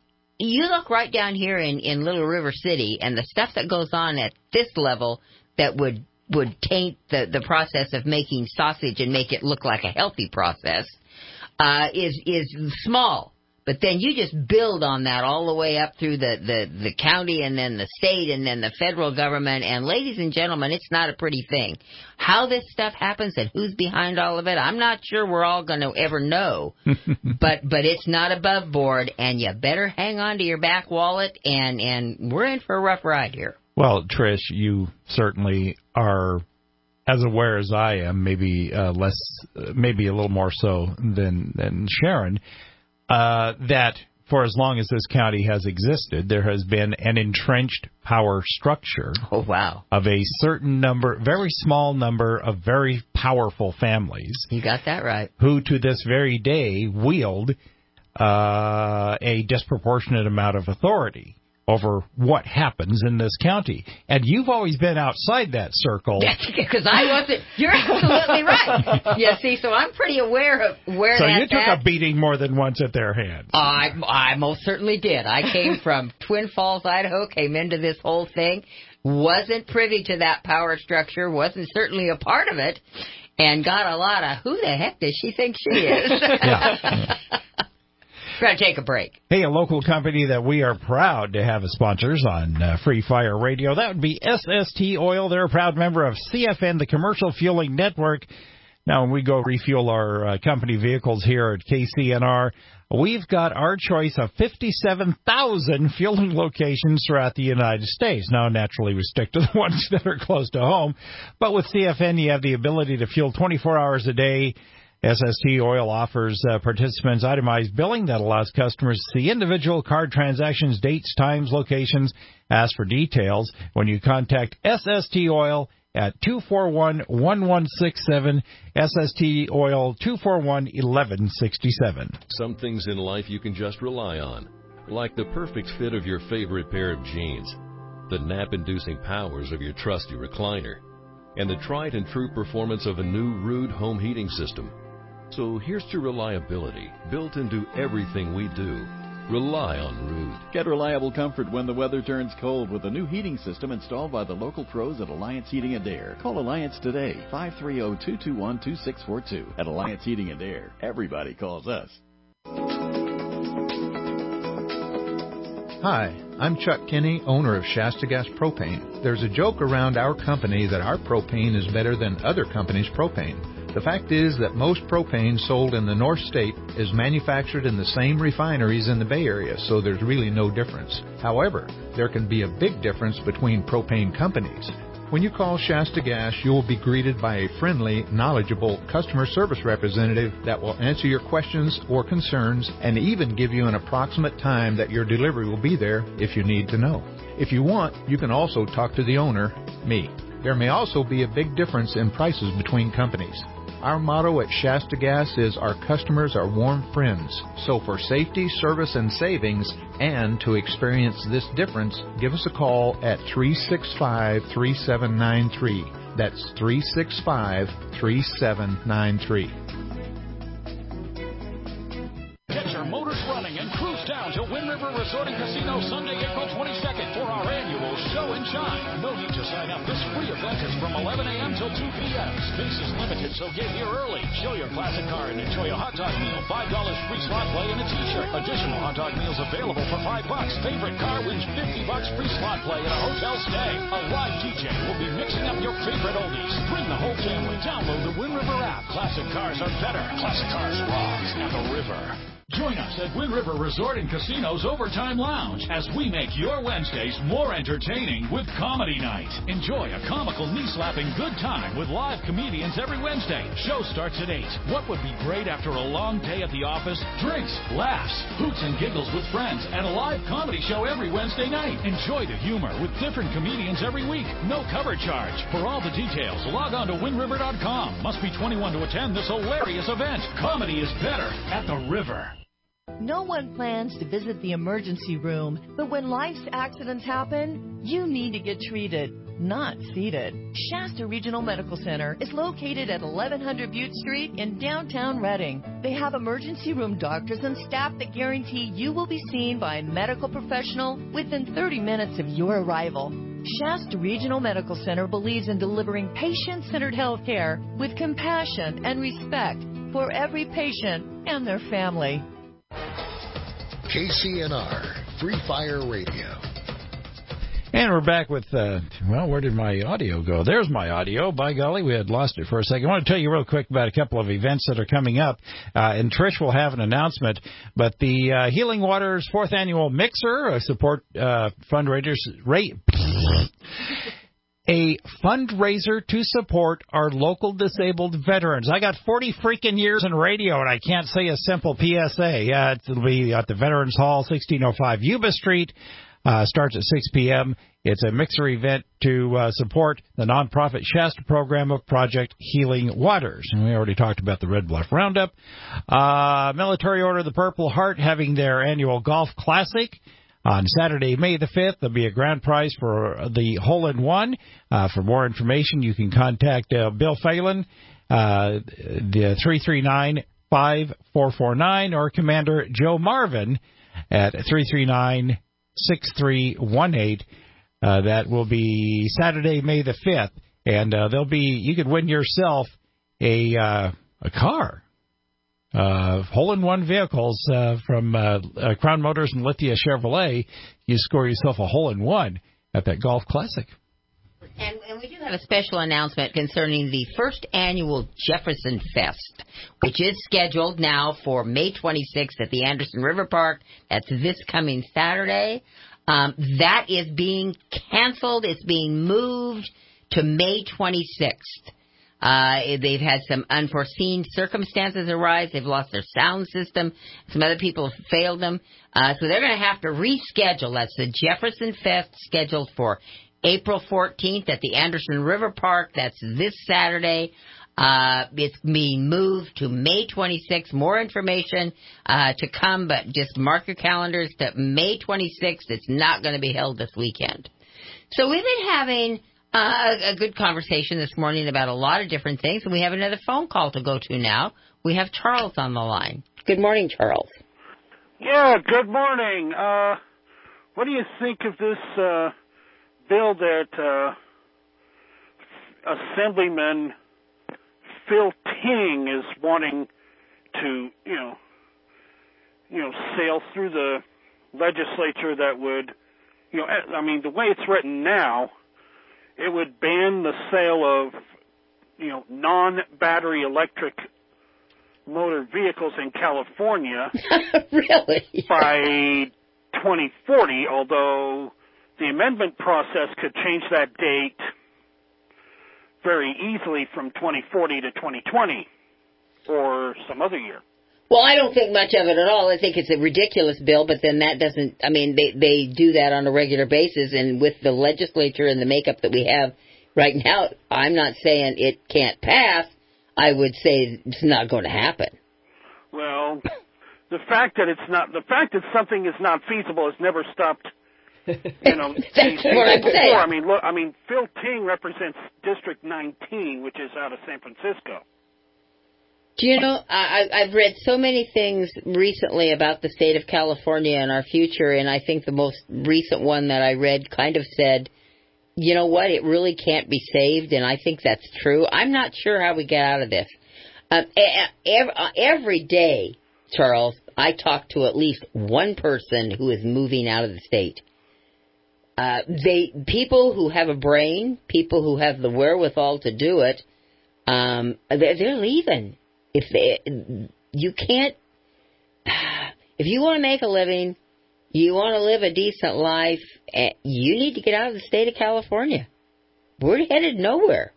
you look right down here in, in Little River City and the stuff that goes on at this level that would, would taint the, the process of making sausage and make it look like a healthy process uh, is is small. But then you just build on that all the way up through the, the, the county and then the state and then the federal government. And ladies and gentlemen, it's not a pretty thing. How this stuff happens and who's behind all of it, I'm not sure we're all going to ever know. but but it's not above board, and you better hang on to your back wallet, and, and we're in for a rough ride here. Well, Trish, you certainly are as aware as I am, maybe uh, less, uh, maybe a little more so than, than Sharon. Uh, that for as long as this county has existed, there has been an entrenched power structure. Oh, wow. Of a certain number, very small number of very powerful families. You got that right. Who to this very day wield uh, a disproportionate amount of authority over what happens in this county. And you've always been outside that circle. Because I wasn't. You're absolutely right. Yeah, see, so I'm pretty aware of where so that's So you took at. a beating more than once at their hands. I, I most certainly did. I came from Twin Falls, Idaho, came into this whole thing, wasn't privy to that power structure, wasn't certainly a part of it, and got a lot of, who the heck does she think she is? Yeah. We're going to take a break. Hey, a local company that we are proud to have as sponsors on uh, Free Fire Radio, that would be S S T Oil. They're a proud member of C F N, the Commercial Fueling Network. Now, when we go refuel our uh, company vehicles here at K C N R, we've got our choice of fifty-seven thousand fueling locations throughout the United States. Now, naturally, we stick to the ones that are close to home. But with C F N, you have the ability to fuel twenty-four hours a day. S S T Oil offers uh, participants itemized billing that allows customers to see individual card transactions, dates, times, locations. Ask for details when you contact S S T Oil at two four one, one one six seven, S S T Oil two four one, one one six seven. Some things in life you can just rely on, like the perfect fit of your favorite pair of jeans, the nap-inducing powers of your trusty recliner, and the tried and true performance of a new Ruud home heating system. So here's to reliability, built into everything we do. Rely on Ruud. Get reliable comfort when the weather turns cold with a new heating system installed by the local pros at Alliance Heating and Air. Call Alliance today, five three zero, two two one, two six four two. At Alliance Heating and Air, everybody calls us. Hi, I'm Chuck Kinney, owner of Shasta Gas Propane. There's a joke around our company that our propane is better than other companies' propane. The fact is that most propane sold in the North State is manufactured in the same refineries in the Bay Area, so there's really no difference. However, there can be a big difference between propane companies. When you call Shasta Gas, you will be greeted by a friendly, knowledgeable customer service representative that will answer your questions or concerns and even give you an approximate time that your delivery will be there if you need to know. If you want, you can also talk to the owner, me. There may also be a big difference in prices between companies. Our motto at Shasta Gas is our customers are warm friends. So for safety, service, and savings, and to experience this difference, give us a call at three six five, three seven nine three. That's three six five, three seven nine three. Get your motors running and cruise down to Wind River Resort and Casino Sunday, April twenty-second for our annual Show and Shine. No need to sign up. This free event is from eleven a.m. till two p.m. Space is limited, so get here early. Show your classic car and enjoy a hot dog meal, five dollars free slot play, and a t-shirt. Additional hot dog meals available for five bucks. Favorite car wins fifty bucks free slot play and a hotel stay. A live D J will be mixing up your favorite oldies. Bring the whole family. Download the Wind River app. Classic cars are better. Classic cars rock at the river. Join us at Wind River Resort and Casino's Overtime Lounge as we make your Wednesdays more entertaining with Comedy Night. Enjoy a comical, knee-slapping good time with live comedians every Wednesday. Show starts at eight. What would be great after a long day at the office? Drinks, laughs, hoots and giggles with friends, and a live comedy show every Wednesday night. Enjoy the humor with different comedians every week. No cover charge. For all the details, log on to wind river dot com. Must be twenty-one to attend this hilarious event. Comedy is better at the river. No one plans to visit the emergency room, but when life's accidents happen, you need to get treated, not seated. Shasta Regional Medical Center is located at eleven hundred Butte Street in downtown Reading. They have emergency room doctors and staff that guarantee you will be seen by a medical professional within thirty minutes of your arrival. Shasta Regional Medical Center believes in delivering patient-centered health care with compassion and respect for every patient and their family. K C N R, Free Fire Radio. And we're back with, uh, well, where did my audio go? There's my audio. By golly, we had lost it for a second. I want to tell you real quick about a couple of events that are coming up. Uh, and Trish will have an announcement. But the uh, Healing Waters fourth Annual Mixer, a support uh, fundraisers rate. A fundraiser to support our local disabled veterans. I got forty freaking years in radio, and I can't say a simple P S A. Yeah, it'll be at the Veterans Hall, sixteen oh five Yuba Street. Uh, starts at six p.m. It's a mixer event to uh, support the nonprofit Shasta program of Project Healing Waters. And we already talked about the Red Bluff Roundup. Uh, Military Order of the Purple Heart having their annual Golf Classic. On Saturday, May the fifth, there'll be a grand prize for the hole-in-one. Uh, for more information, you can contact uh, Bill Phelan, uh, the three three nine, five four four nine, or Commander Joe Marvin at three three nine, six three one eight. Uh, that will be Saturday, May the fifth. And uh, there'll be, you could win yourself a uh, a car. Uh, hole-in-one vehicles uh, from uh, uh, Crown Motors and Lithia Chevrolet. You score yourself a hole-in-one at that Golf Classic. And, and we do have a special announcement concerning the first annual Jefferson Fest, which is scheduled now for May twenty-sixth at the Anderson River Park. That's this coming Saturday. Um, that is being canceled. It's being moved to May twenty-sixth. Uh, they've had some unforeseen circumstances arise. They've lost their sound system. Some other people have failed them. Uh, so they're going to have to reschedule. That's the Jefferson Fest scheduled for April fourteenth at the Anderson River Park. That's this Saturday. Uh, it's being moved to May twenty-sixth. More information uh, to come, but just mark your calendars to May twenty-sixth. It's not going to be held this weekend. So we've been having uh, a good conversation this morning about a lot of different things, and we have another phone call to go to now. We have Charles on the line. Good morning, Charles. Yeah, good morning. Uh, what do you think of this uh, bill that uh, Assemblyman Phil Ting is wanting to, you know, you know, sail through the legislature that would, you know, I mean, the way it's written now, it would ban the sale of, you know, non-battery electric motor vehicles in California really? by twenty forty, although the amendment process could change that date very easily from twenty forty to twenty twenty or some other year. Well, I don't think much of it at all. I think it's a ridiculous bill, but then that doesn't, I mean, they, they do that on a regular basis, and with the legislature and the makeup that we have right now, I'm not saying it can't pass. I would say it's not going to happen. Well, the fact that it's not, the fact that something is not feasible has never stopped, you know, That's these what I'm before. saying. I mean, look, I mean, Phil Ting represents District nineteen, which is out of San Francisco. Do you know, I, I've read so many things recently about the state of California and our future, and I think the most recent one that I read kind of said, you know what, it really can't be saved, and I think that's true. I'm not sure how we get out of this. Uh, every, every day, Charles, I talk to at least one person who is moving out of the state. Uh, they people who have a brain, people who have the wherewithal to do it, um, they're, they're leaving. If they, you can't, if you want to make a living, you want to live a decent life, you need to get out of the state of California. We're headed nowhere.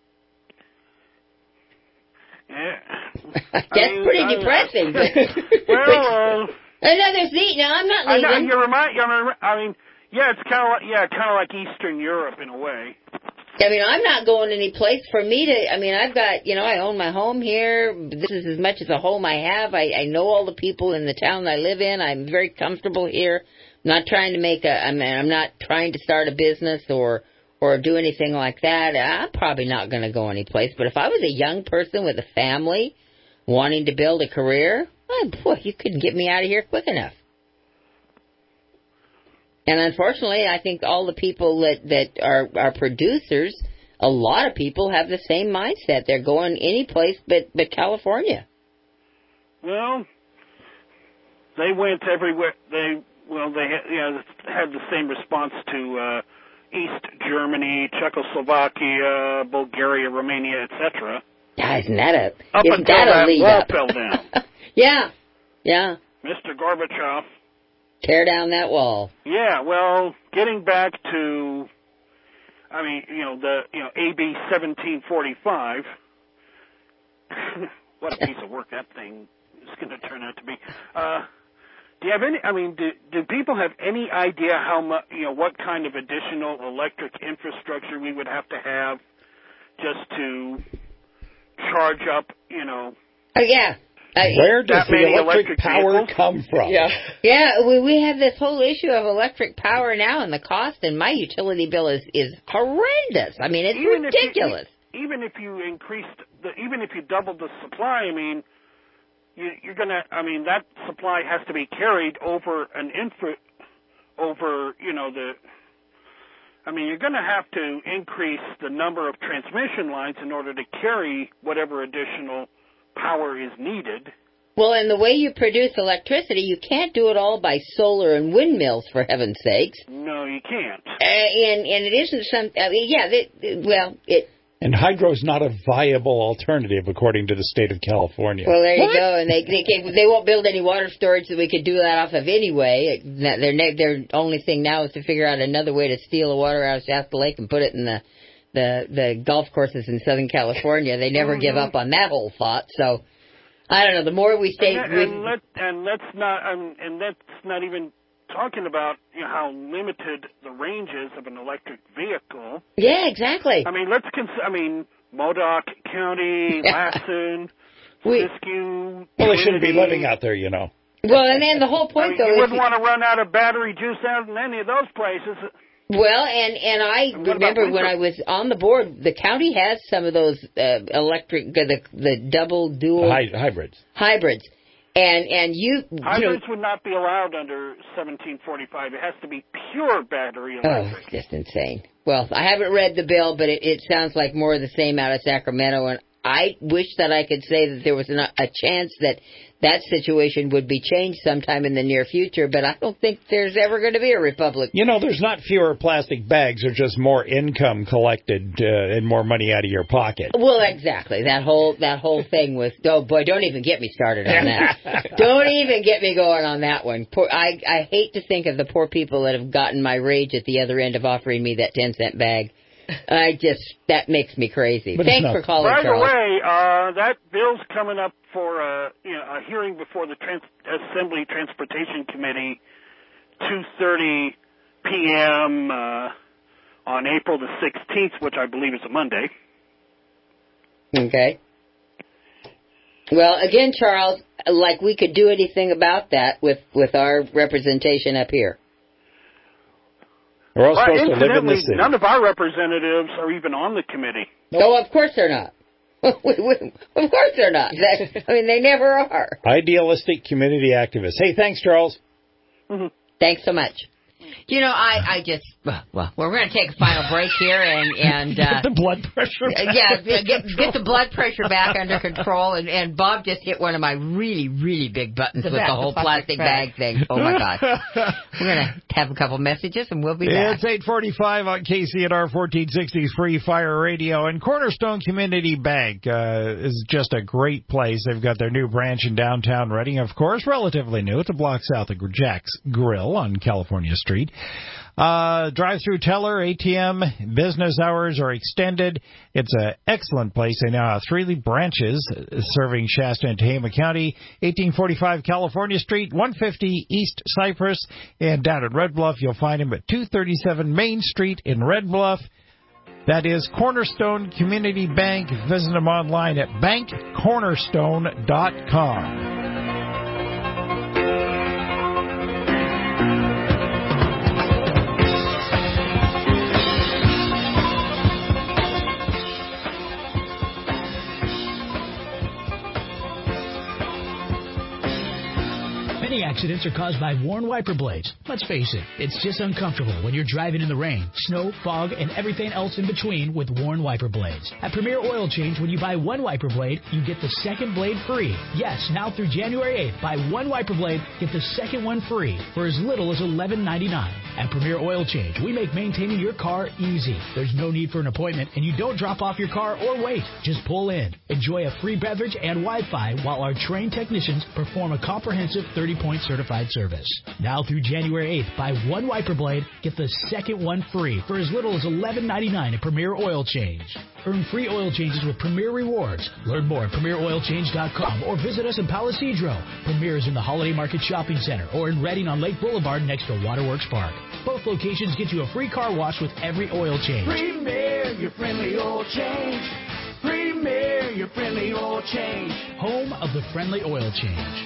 Yeah. That's I mean, pretty I, depressing. I, But, well, uh, another seat. Now, I'm not leaving. I, know, you remind, you remind, I mean, yeah, it's kind of like, yeah, kind of like Eastern Europe in a way. I mean, I'm not going any place for me to, I mean, I've got, you know, I own my home here. This is as much as a home I have. I, I know all the people in the town I live in. I'm very comfortable here. I'm not trying to make a, I mean, I'm not trying to start a business or, or do anything like that. I'm probably not going to go any place. But if I was a young person with a family wanting to build a career, oh, boy, you couldn't get me out of here quick enough. And unfortunately, I think all the people that, that are, are producers, a lot of people have the same mindset. They're going any place but, but California. Well, they went everywhere. They well, they had, you know, had the same response to uh, East Germany, Czechoslovakia, Bulgaria, Romania, et cetera. Yeah, isn't that a Up isn't until that a that lead wall up? fell down. Yeah, yeah. Mister Gorbachev. Tear down that wall. Yeah, well, getting back to, I mean, you know, the, you know, A B seventeen forty-five, what a piece of work that thing is going to turn out to be. Uh, do you have any, I mean, do, do people have any idea how much, you know, what kind of additional electric infrastructure we would have to have just to charge up, you know? Oh, yeah. Uh, Where does the electric, electric power vehicles? come from? Yeah, yeah. We we have this whole issue of electric power now, and the cost. And my utility bill is is horrendous. I mean, it's even ridiculous. If you, even if you increased the, even if you doubled the supply, I mean, you, you're gonna. I mean, that supply has to be carried over an infra, over you know the. I mean, you're going to have to increase the number of transmission lines in order to carry whatever additional power is needed. Well, and the way you produce electricity, you can't do it all by solar and windmills, for heaven's sakes. No, you can't. Uh, and and it isn't some. I mean, yeah. They, well, it. And hydro is not a viable alternative, according to the state of California. Well, there you go. And they they can't, they won't build any water storage that we could do that off of anyway. Their their only thing now is to figure out another way to steal the water out of Shasta Lake and put it in the the the golf courses in Southern California. They never mm-hmm. give up on that whole thought. So I don't know. The more we stay, and, that, and let and let's not um, and let's not even talking about you know, how limited the range is of an electric vehicle. Yeah, exactly. I mean, let's cons- I mean, Modoc County, Lassen, Siskiyou. Well, they shouldn't be living out there, you know. Well, and then the whole point, I mean, though, you is wouldn't want to run out of battery juice out in any of those places. Well, and and I And what remember about when winter? I was on the board, the county has some of those uh, electric, uh, the the double dual Hy- hybrids. hybrids, and and you, you Hybrids know, would not be allowed under seventeen forty-five. It has to be pure battery oh, electric. it's just insane. Well, I haven't read the bill, but it, it sounds like more of the same out of Sacramento, and I wish that I could say that there was an, a chance that that situation would be changed sometime in the near future, but I don't think there's ever going to be a republic. You know, there's not fewer plastic bags. There's just more income collected uh, and more money out of your pocket. Well, exactly. That whole that whole thing with, oh boy, don't even get me started on that. Don't even get me going on that one. Poor, I I hate to think of the poor people that have gotten my rage at the other end of offering me that ten cent bag. I just, that makes me crazy. But Thanks for calling, By Charles. the way, uh, that bill's coming up for uh, you know, a hearing before the Trans- Assembly Transportation Committee, two thirty p.m. Uh, on April the sixteenth, which I believe is a Monday. Okay. Well, again, Charles, like we could do anything about that with, with our representation up here. We're all Well, supposed to live in the incidentally, city. none of our representatives are even on the committee. No, of course they're not. Of course they're not. That, I mean, they never are. Idealistic community activists. Hey, thanks, Charles. Mm-hmm. Thanks so much. You know, I, I just, well, well we're going to take a final break here and, and, uh, Get the blood pressure back yeah, under get, get control. the blood pressure back under control. And, and Bob just hit one of my really, really big buttons The with back, the whole the plastic plastic bag. bag. thing. Oh my God. We're going to have a couple messages and we'll be back. It's eight forty-five on K C N R fourteen sixty's Free Fire Radio. And Cornerstone Community Bank uh, is just a great place. They've got their new branch in downtown Reading, of course, relatively new. It's a block south of Jack's Grill on California Street. Uh, drive-through teller, A T M, business hours are extended. It's an excellent place. They now have three branches serving Shasta and Tehama County, eighteen forty-five California Street, one fifty East Cypress, and down at Red Bluff, you'll find them at two thirty-seven Main Street in Red Bluff. That is Cornerstone Community Bank. Visit them online at bank cornerstone dot com. Many accidents are caused by worn wiper blades. Let's face it, it's just uncomfortable when you're driving in the rain, snow, fog, and everything else in between with worn wiper blades. At Premier Oil Change, when you buy one wiper blade, you get the second blade free. Yes, now through January eighth, buy one wiper blade, get the second one free for as little as eleven ninety-nine. At Premier Oil Change, we make maintaining your car easy. There's no need for an appointment, and you don't drop off your car or wait. Just pull in. Enjoy a free beverage and Wi-Fi while our trained technicians perform a comprehensive thirty-point certified service. Now through January eighth, buy one wiper blade, get the second one free for as little as eleven ninety-nine at Premier Oil Change. Earn free oil changes with Premier Rewards. Learn more at premier oil change dot com or visit us in Palo Cedro. Premier is in the Holiday Market Shopping Center or in Reading on Lake Boulevard next to Waterworks Park. Both locations get you a free car wash with every oil change. Premier, your friendly oil change. Premier, your friendly oil change. Home of the friendly oil change.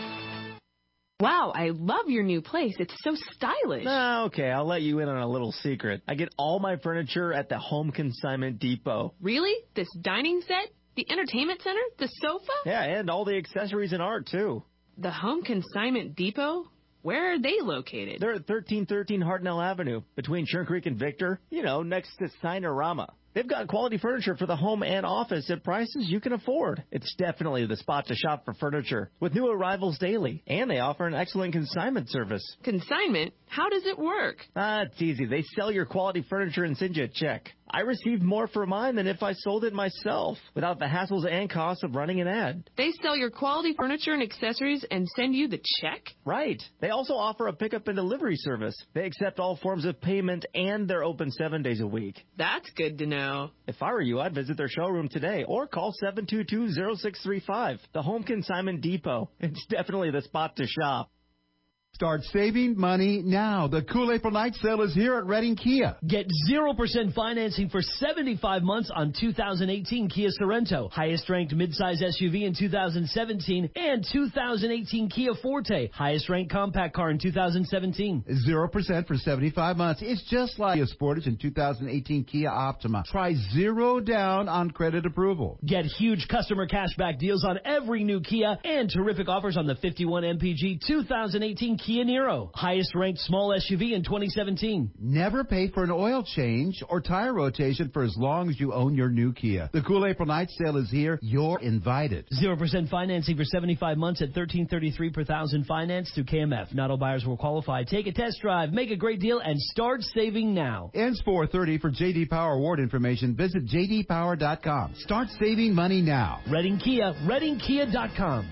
Wow, I love your new place. It's so stylish. Ah, okay, I'll let you in on a little secret. I get all my furniture at the Home Consignment Depot. Really? This dining set? The entertainment center? The sofa? Yeah, and all the accessories and art, too. The Home Consignment Depot? Where are they located? They're at thirteen thirteen Hartnell Avenue, between Churn Creek and Victor, you know, next to Sinorama. They've got quality furniture for the home and office at prices you can afford. It's definitely the spot to shop for furniture, with new arrivals daily, and they offer an excellent consignment service. Consignment? How does it work? Ah, it's easy. They sell your quality furniture and send you a check. I received more for mine than if I sold it myself, without the hassles and costs of running an ad. They sell your quality furniture and accessories and send you the check? Right. They also offer a pickup and delivery service. They accept all forms of payment, and they're open seven days a week. That's good to know. If I were you, I'd visit their showroom today or call seven two two, zero six three five. The Home Consignment Depot. It's definitely the spot to shop. Start saving money now. The cool April night sale is here at Reading Kia. Get zero percent financing for seventy-five months on two thousand eighteen Kia Sorento, highest ranked midsize S U V in two thousand seventeen, and two thousand eighteen Kia Forte, highest ranked compact car in two thousand seventeen. zero percent for seventy-five months. It's just like a Sportage in two thousand eighteen Kia Optima. Try zero down on credit approval. Get huge customer cashback deals on every new Kia and terrific offers on the fifty-one M P G two thousand eighteen Kia Niro, highest ranked small S U V in twenty seventeen. Never pay for an oil change or tire rotation for as long as you own your new Kia. The cool April night sale is here. You're invited. zero percent financing for seventy-five months at thirteen thirty-three per thousand finance through K M F. Not all buyers will qualify. Take a test drive, make a great deal, and start saving now. Ends four thirty. For J D Power Award information, visit j d power dot com. Start saving money now. Reading Kia, reading kia dot com.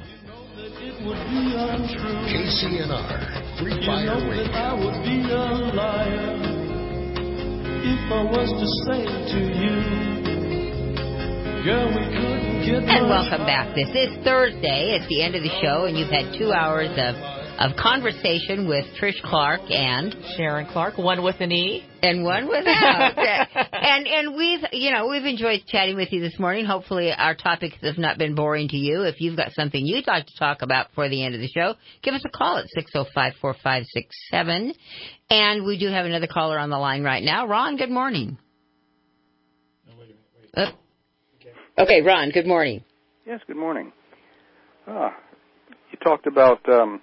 K C N R, Free Fire You know Radio. that I would be a liar if I was to say to you, girl, we couldn't get And much welcome back. This is Thursday. It's the end of the show, and you've had two hours of, of conversation with Trish Clark and Sharon Clark, one with an E and one without. and and we've you know we've enjoyed chatting with you this morning. Hopefully our topics have not been boring to you. If you've got something you'd like to talk about before the end of the show, give us a call at six oh five, four five six seven. And we do have another caller on the line right now. Ron, good morning. Uh, okay, Ron, good morning. Yes, good morning. Ah, you talked about um,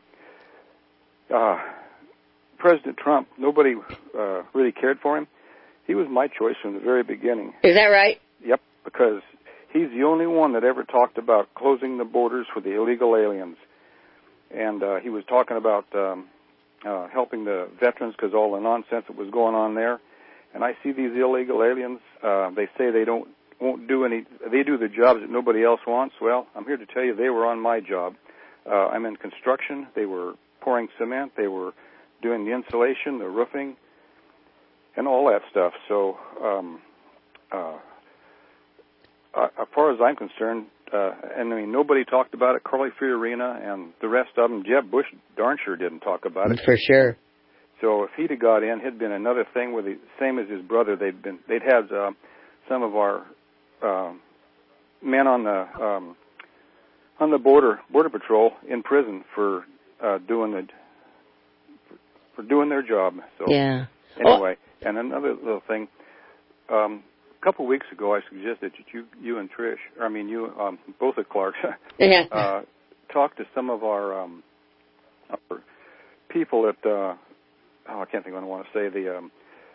uh, President Trump. Nobody uh, really cared for him. He was my choice from the very beginning. Is that right? Yep, because he's the only one that ever talked about closing the borders for the illegal aliens. And uh, he was talking about um, uh, helping the veterans because all the nonsense that was going on there. And I see these illegal aliens, uh, they say they don't won't do any, they do the jobs that nobody else wants. Well, I'm here to tell you they were on my job. Uh, I'm in construction. They were pouring cement. They were doing the insulation, the roofing, and all that stuff. So, um, uh, uh, as far as I'm concerned, uh, and I mean, nobody talked about it. Carly Fiorina and the rest of them. Jeb Bush darn sure didn't talk about it. For sure. So if he'd have got in, it'd been another thing where the same as his brother, they'd been, they'd had uh, some of our uh, men on the um, on the border border patrol in prison for uh, doing the for doing their job. So yeah. Anyway, oh. And another little thing. Um, a couple of weeks ago, I suggested that you you and Trish, or I mean you, um, both at Clark's, yeah. uh, talk to some of our, um, our people at. Uh, Oh, I can't think what I want to say. The um,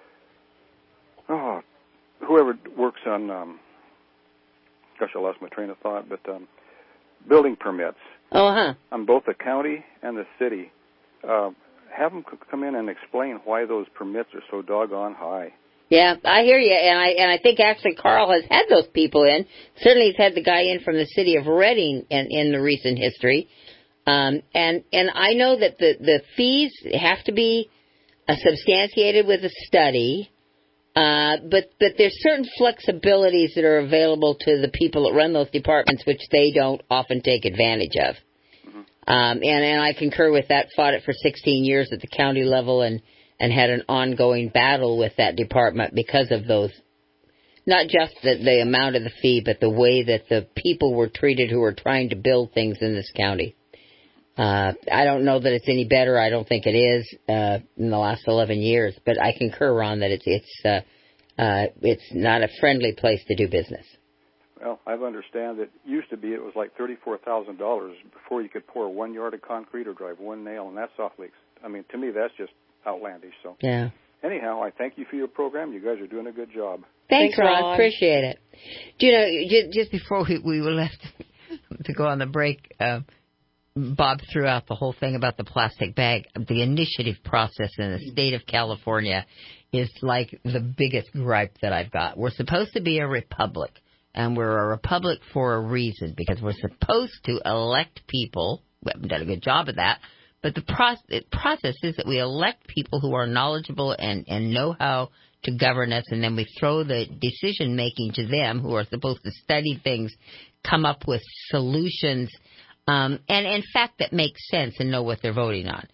oh, whoever works on, um, gosh, I lost my train of thought. But um, building permits. Oh, huh. On both the county and the city, uh, have them come in and explain why those permits are so doggone high. Yeah, I hear you, and I and I think actually Carl has had those people in. Certainly, he's had the guy in from the city of Reading in in the recent history, um, and and I know that the the fees have to be Uh, substantiated with a study, uh, but but there's certain flexibilities that are available to the people that run those departments, which they don't often take advantage of. Mm-hmm. Um, and, and I concur with that. Fought it for sixteen years at the county level, and and had an ongoing battle with that department because of those. Not just the, the amount of the fee, but the way that the people were treated who were trying to build things in this county. Uh, I don't know that it's any better. I don't think it is uh, in the last eleven years. But I concur, Ron, that it's it's uh, uh, it's not a friendly place to do business. Well, I understand that used to be it was like thirty-four thousand dollars before you could pour one yard of concrete or drive one nail, and that's awfully. I mean, to me, that's just outlandish. So yeah. Anyhow, I thank you for your program. You guys are doing a good job. Thanks, Thanks Ron. Ron. Appreciate it. Do you know, just before we, we were left to go on the break. Uh, Bob threw out the whole thing about the plastic bag. The initiative process in the state of California is like the biggest gripe that I've got. We're supposed to be a republic, and we're a republic for a reason, because we're supposed to elect people. We haven't done a good job of that, but the process, process is that we elect people who are knowledgeable and, and know how to govern us, and then we throw the decision-making to them, who are supposed to study things, come up with solutions, Um, and in fact, that makes sense and know what they're voting on.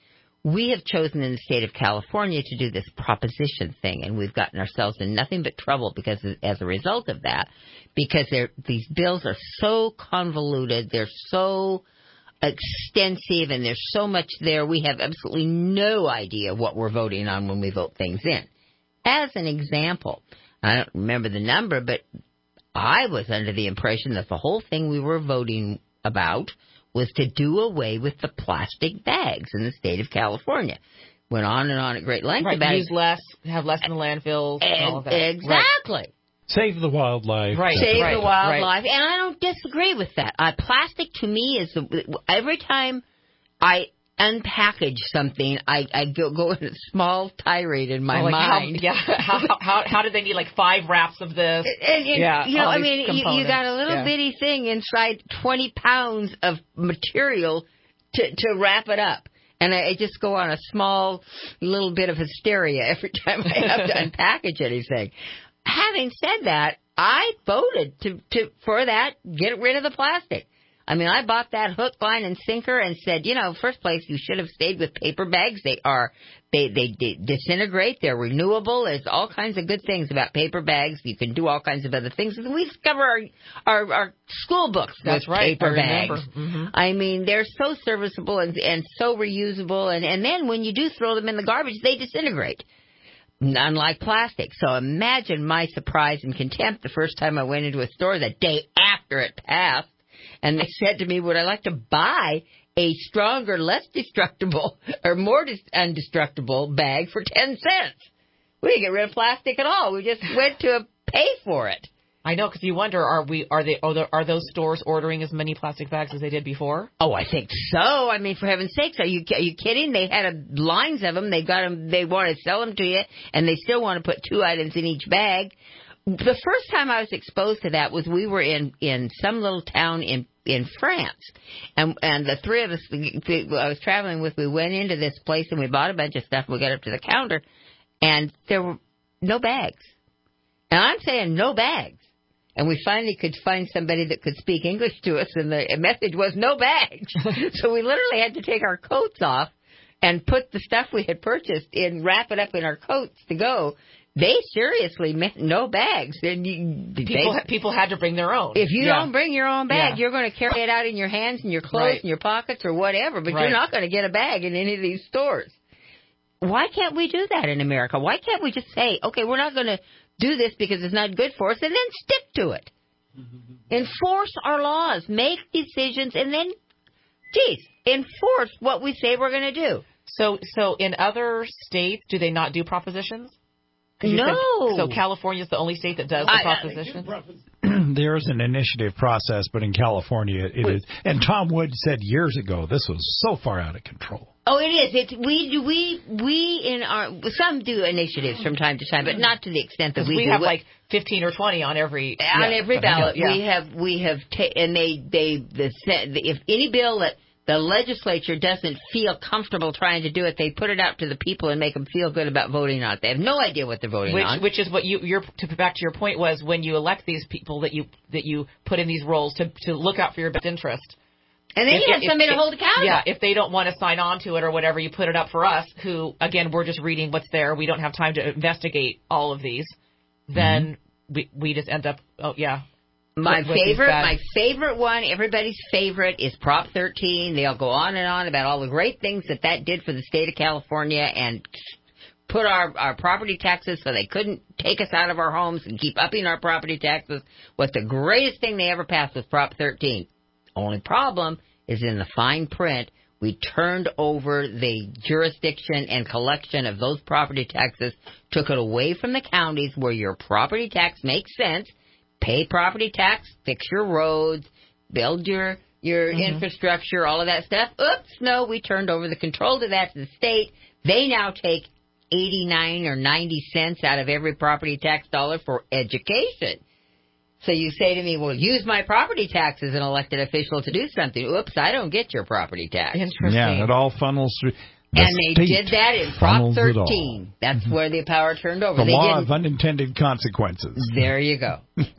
we have chosen in the state of California to do this proposition thing, and we've gotten ourselves in nothing but trouble because as a result of that, because they're, these bills are so convoluted, they're so extensive, and there's so much there, we have absolutely no idea what we're voting on when we vote things in. As an example, I don't remember the number, but I was under the impression that the whole thing we were voting about was to do away with the plastic bags in the state of California. Went on and on at great length right, about use it. less, have less in the landfills, and, and all of that. Exactly. Right. Save the wildlife. Right. Save right, the wildlife. right. And I don't disagree with that. Uh, plastic to me is, the, every time I unpackage something, I, I go, go in a small tirade in my oh, like mind. How, yeah. How, how, how did they need like five wraps of this? And, and, yeah. You know, I mean, you, you got a little yeah. bitty thing inside twenty pounds of material to, to wrap it up. And I, I just go on a small little bit of hysteria every time I have to unpackage anything. Having said that, I voted to, to for that, get rid of the plastic. I mean, I bought that hook, line, and sinker and said, you know, first place, you should have stayed with paper bags. They are, they, they, they disintegrate. They're renewable. There's all kinds of good things about paper bags. You can do all kinds of other things. We discover our, our, our school books That's with right. paper I bags. Mm-hmm. I mean, they're so serviceable and, and so reusable. And, and then when you do throw them in the garbage, they disintegrate. Unlike plastic. So imagine my surprise and contempt the first time I went into a store the day after it passed. And they said to me, would I like to buy a stronger, less destructible, or more dis- undestructible bag for ten cents? We didn't get rid of plastic at all. We just went to pay for it. I know, because you wonder, are we, are they, are, there, are those stores ordering as many plastic bags as they did before? Oh, I think so. I mean, for heaven's sakes, are you are you kidding? They had a, lines of them. They got them. They want to sell them to you, and they still want to put two items in each bag. The first time I was exposed to that was we were in, in some little town in in France, and and the three of us I was traveling with, we went into this place and we bought a bunch of stuff. And we got up to the counter, and there were no bags, and I'm saying no bags. And we finally could find somebody that could speak English to us, and the message was no bags. So we literally had to take our coats off and put the stuff we had purchased in, wrap it up in our coats to go. They seriously meant no bags. Then you, people, they, people had to bring their own. If you yeah. don't bring your own bag, yeah. you're going to carry it out in your hands and your clothes right. and your pockets or whatever, but right. you're not going to get a bag in any of these stores. Why can't we do that in America? Why can't we just say, okay, we're not going to do this because it's not good for us, and then stick to it? Enforce our laws, make decisions, and then, geez, enforce what we say we're going to do. So, so in other states, do they not do propositions? No. Said, so California is the only state that does the proposition? There's an initiative process, but in California it is. And Tom Wood said years ago this was so far out of control. Oh, it is. It's we do we we in our some do initiatives from time to time, but not to the extent that we, we do. have like fifteen or twenty on every on yeah, every ballot. Yeah. We have we have ta- and they they the if any bill that the legislature doesn't feel comfortable trying to do it, they put it out to the people and make them feel good about voting on it. They have no idea what they're voting which, on. Which is what you, you're, to back to your point was when you elect these people that you that you put in these roles to to look out for your best interest. And then if, you have if, somebody if, to hold accountable. Yeah, if they don't want to sign on to it or whatever, you put it up for us, who, again, we're just reading what's there. We don't have time to investigate all of these. Then mm-hmm. we we just end up, oh, yeah. My favorite, my favorite one, everybody's favorite, is Prop thirteen. They'll go on and on about all the great things that that did for the state of California and put our, our property taxes so they couldn't take us out of our homes and keep upping our property taxes. What the greatest thing they ever passed was Prop thirteen. Only problem is in the fine print, we turned over the jurisdiction and collection of those property taxes, took it away from the counties where your property tax makes sense. Pay property tax, fix your roads, build your your mm-hmm. infrastructure, all of that stuff. Oops, no, we turned over the control to that to the state. They now take eighty-nine or ninety cents out of every property tax dollar for education. So you say to me, well, use my property tax as an elected official to do something. Oops, I don't get your property tax. Interesting. Yeah, it all funnels through. The and they did that in Prop thirteen. That's mm-hmm. where the power turned over. The they law didn't... of unintended consequences. There you go.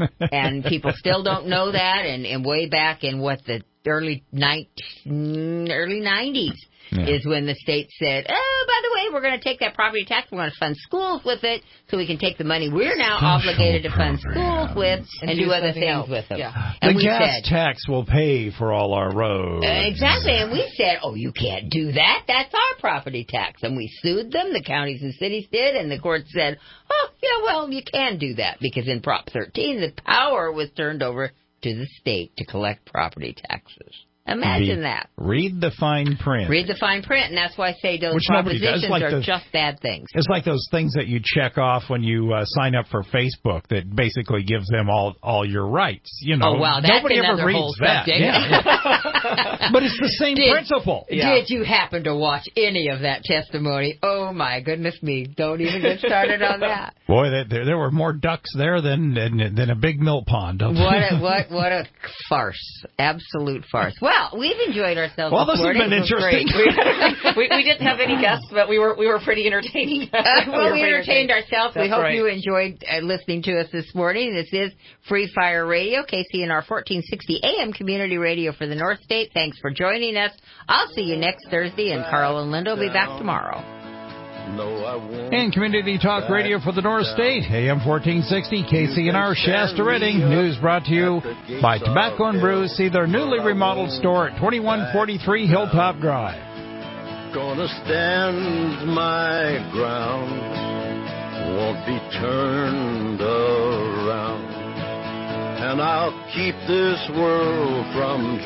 And people still don't know that. And, and way back in what the early nineteen, early nineties, Yeah. is when the state said, oh, by the way, we're going to take that property tax, we're going to fund schools with it, so we can take the money we're now Social obligated to fund programs. schools with and, And do, do other something things else. with them. Yeah. And the we gas said, tax will pay for all our roads. exactly, and we said, oh, you can't do that. That's our property tax. And we sued them, the counties and cities did, and the court said, oh, yeah, well, you can do that, because in Prop thirteen, the power was turned over to the state to collect property taxes. Imagine Be- that. Read the fine print. Read the fine print, and that's why I say those Which nobody does. propositions Like are those- just bad things. It's like those things that you check off when you uh, sign up for Facebook that basically gives them all, all your rights. You know, Oh, wow, that's nobody another ever reads whole that. subject. Yeah, yeah. But it's the same Did- principle. Did you happen to watch any of that testimony? Oh, my goodness me. Don't even get started on that. Boy, there, there, there were more ducks there than than, than a big mill pond. What a, what what a farce. Absolute farce. Well, we've enjoyed ourselves Well, this this has morning. been It was interesting. great. we, we didn't have any guests, but we were we were pretty entertaining. Uh, well, were we pretty entertained ourselves. We That's hope right. you enjoyed uh, listening to us this morning. This is Free Fire Radio, K C N R fourteen sixty A M Community Radio for the North State. Thanks for joining us. I'll see you next Thursday, and Carl and Linda will be back tomorrow. And Community Talk Radio for the North State, A M fourteen sixty, K C N R Shasta Redding. News brought to you by Tobacco and Brews. See their newly remodeled store at twenty-one forty-three Hilltop Drive. Gonna stand my ground, won't be turned around, and I'll keep this world from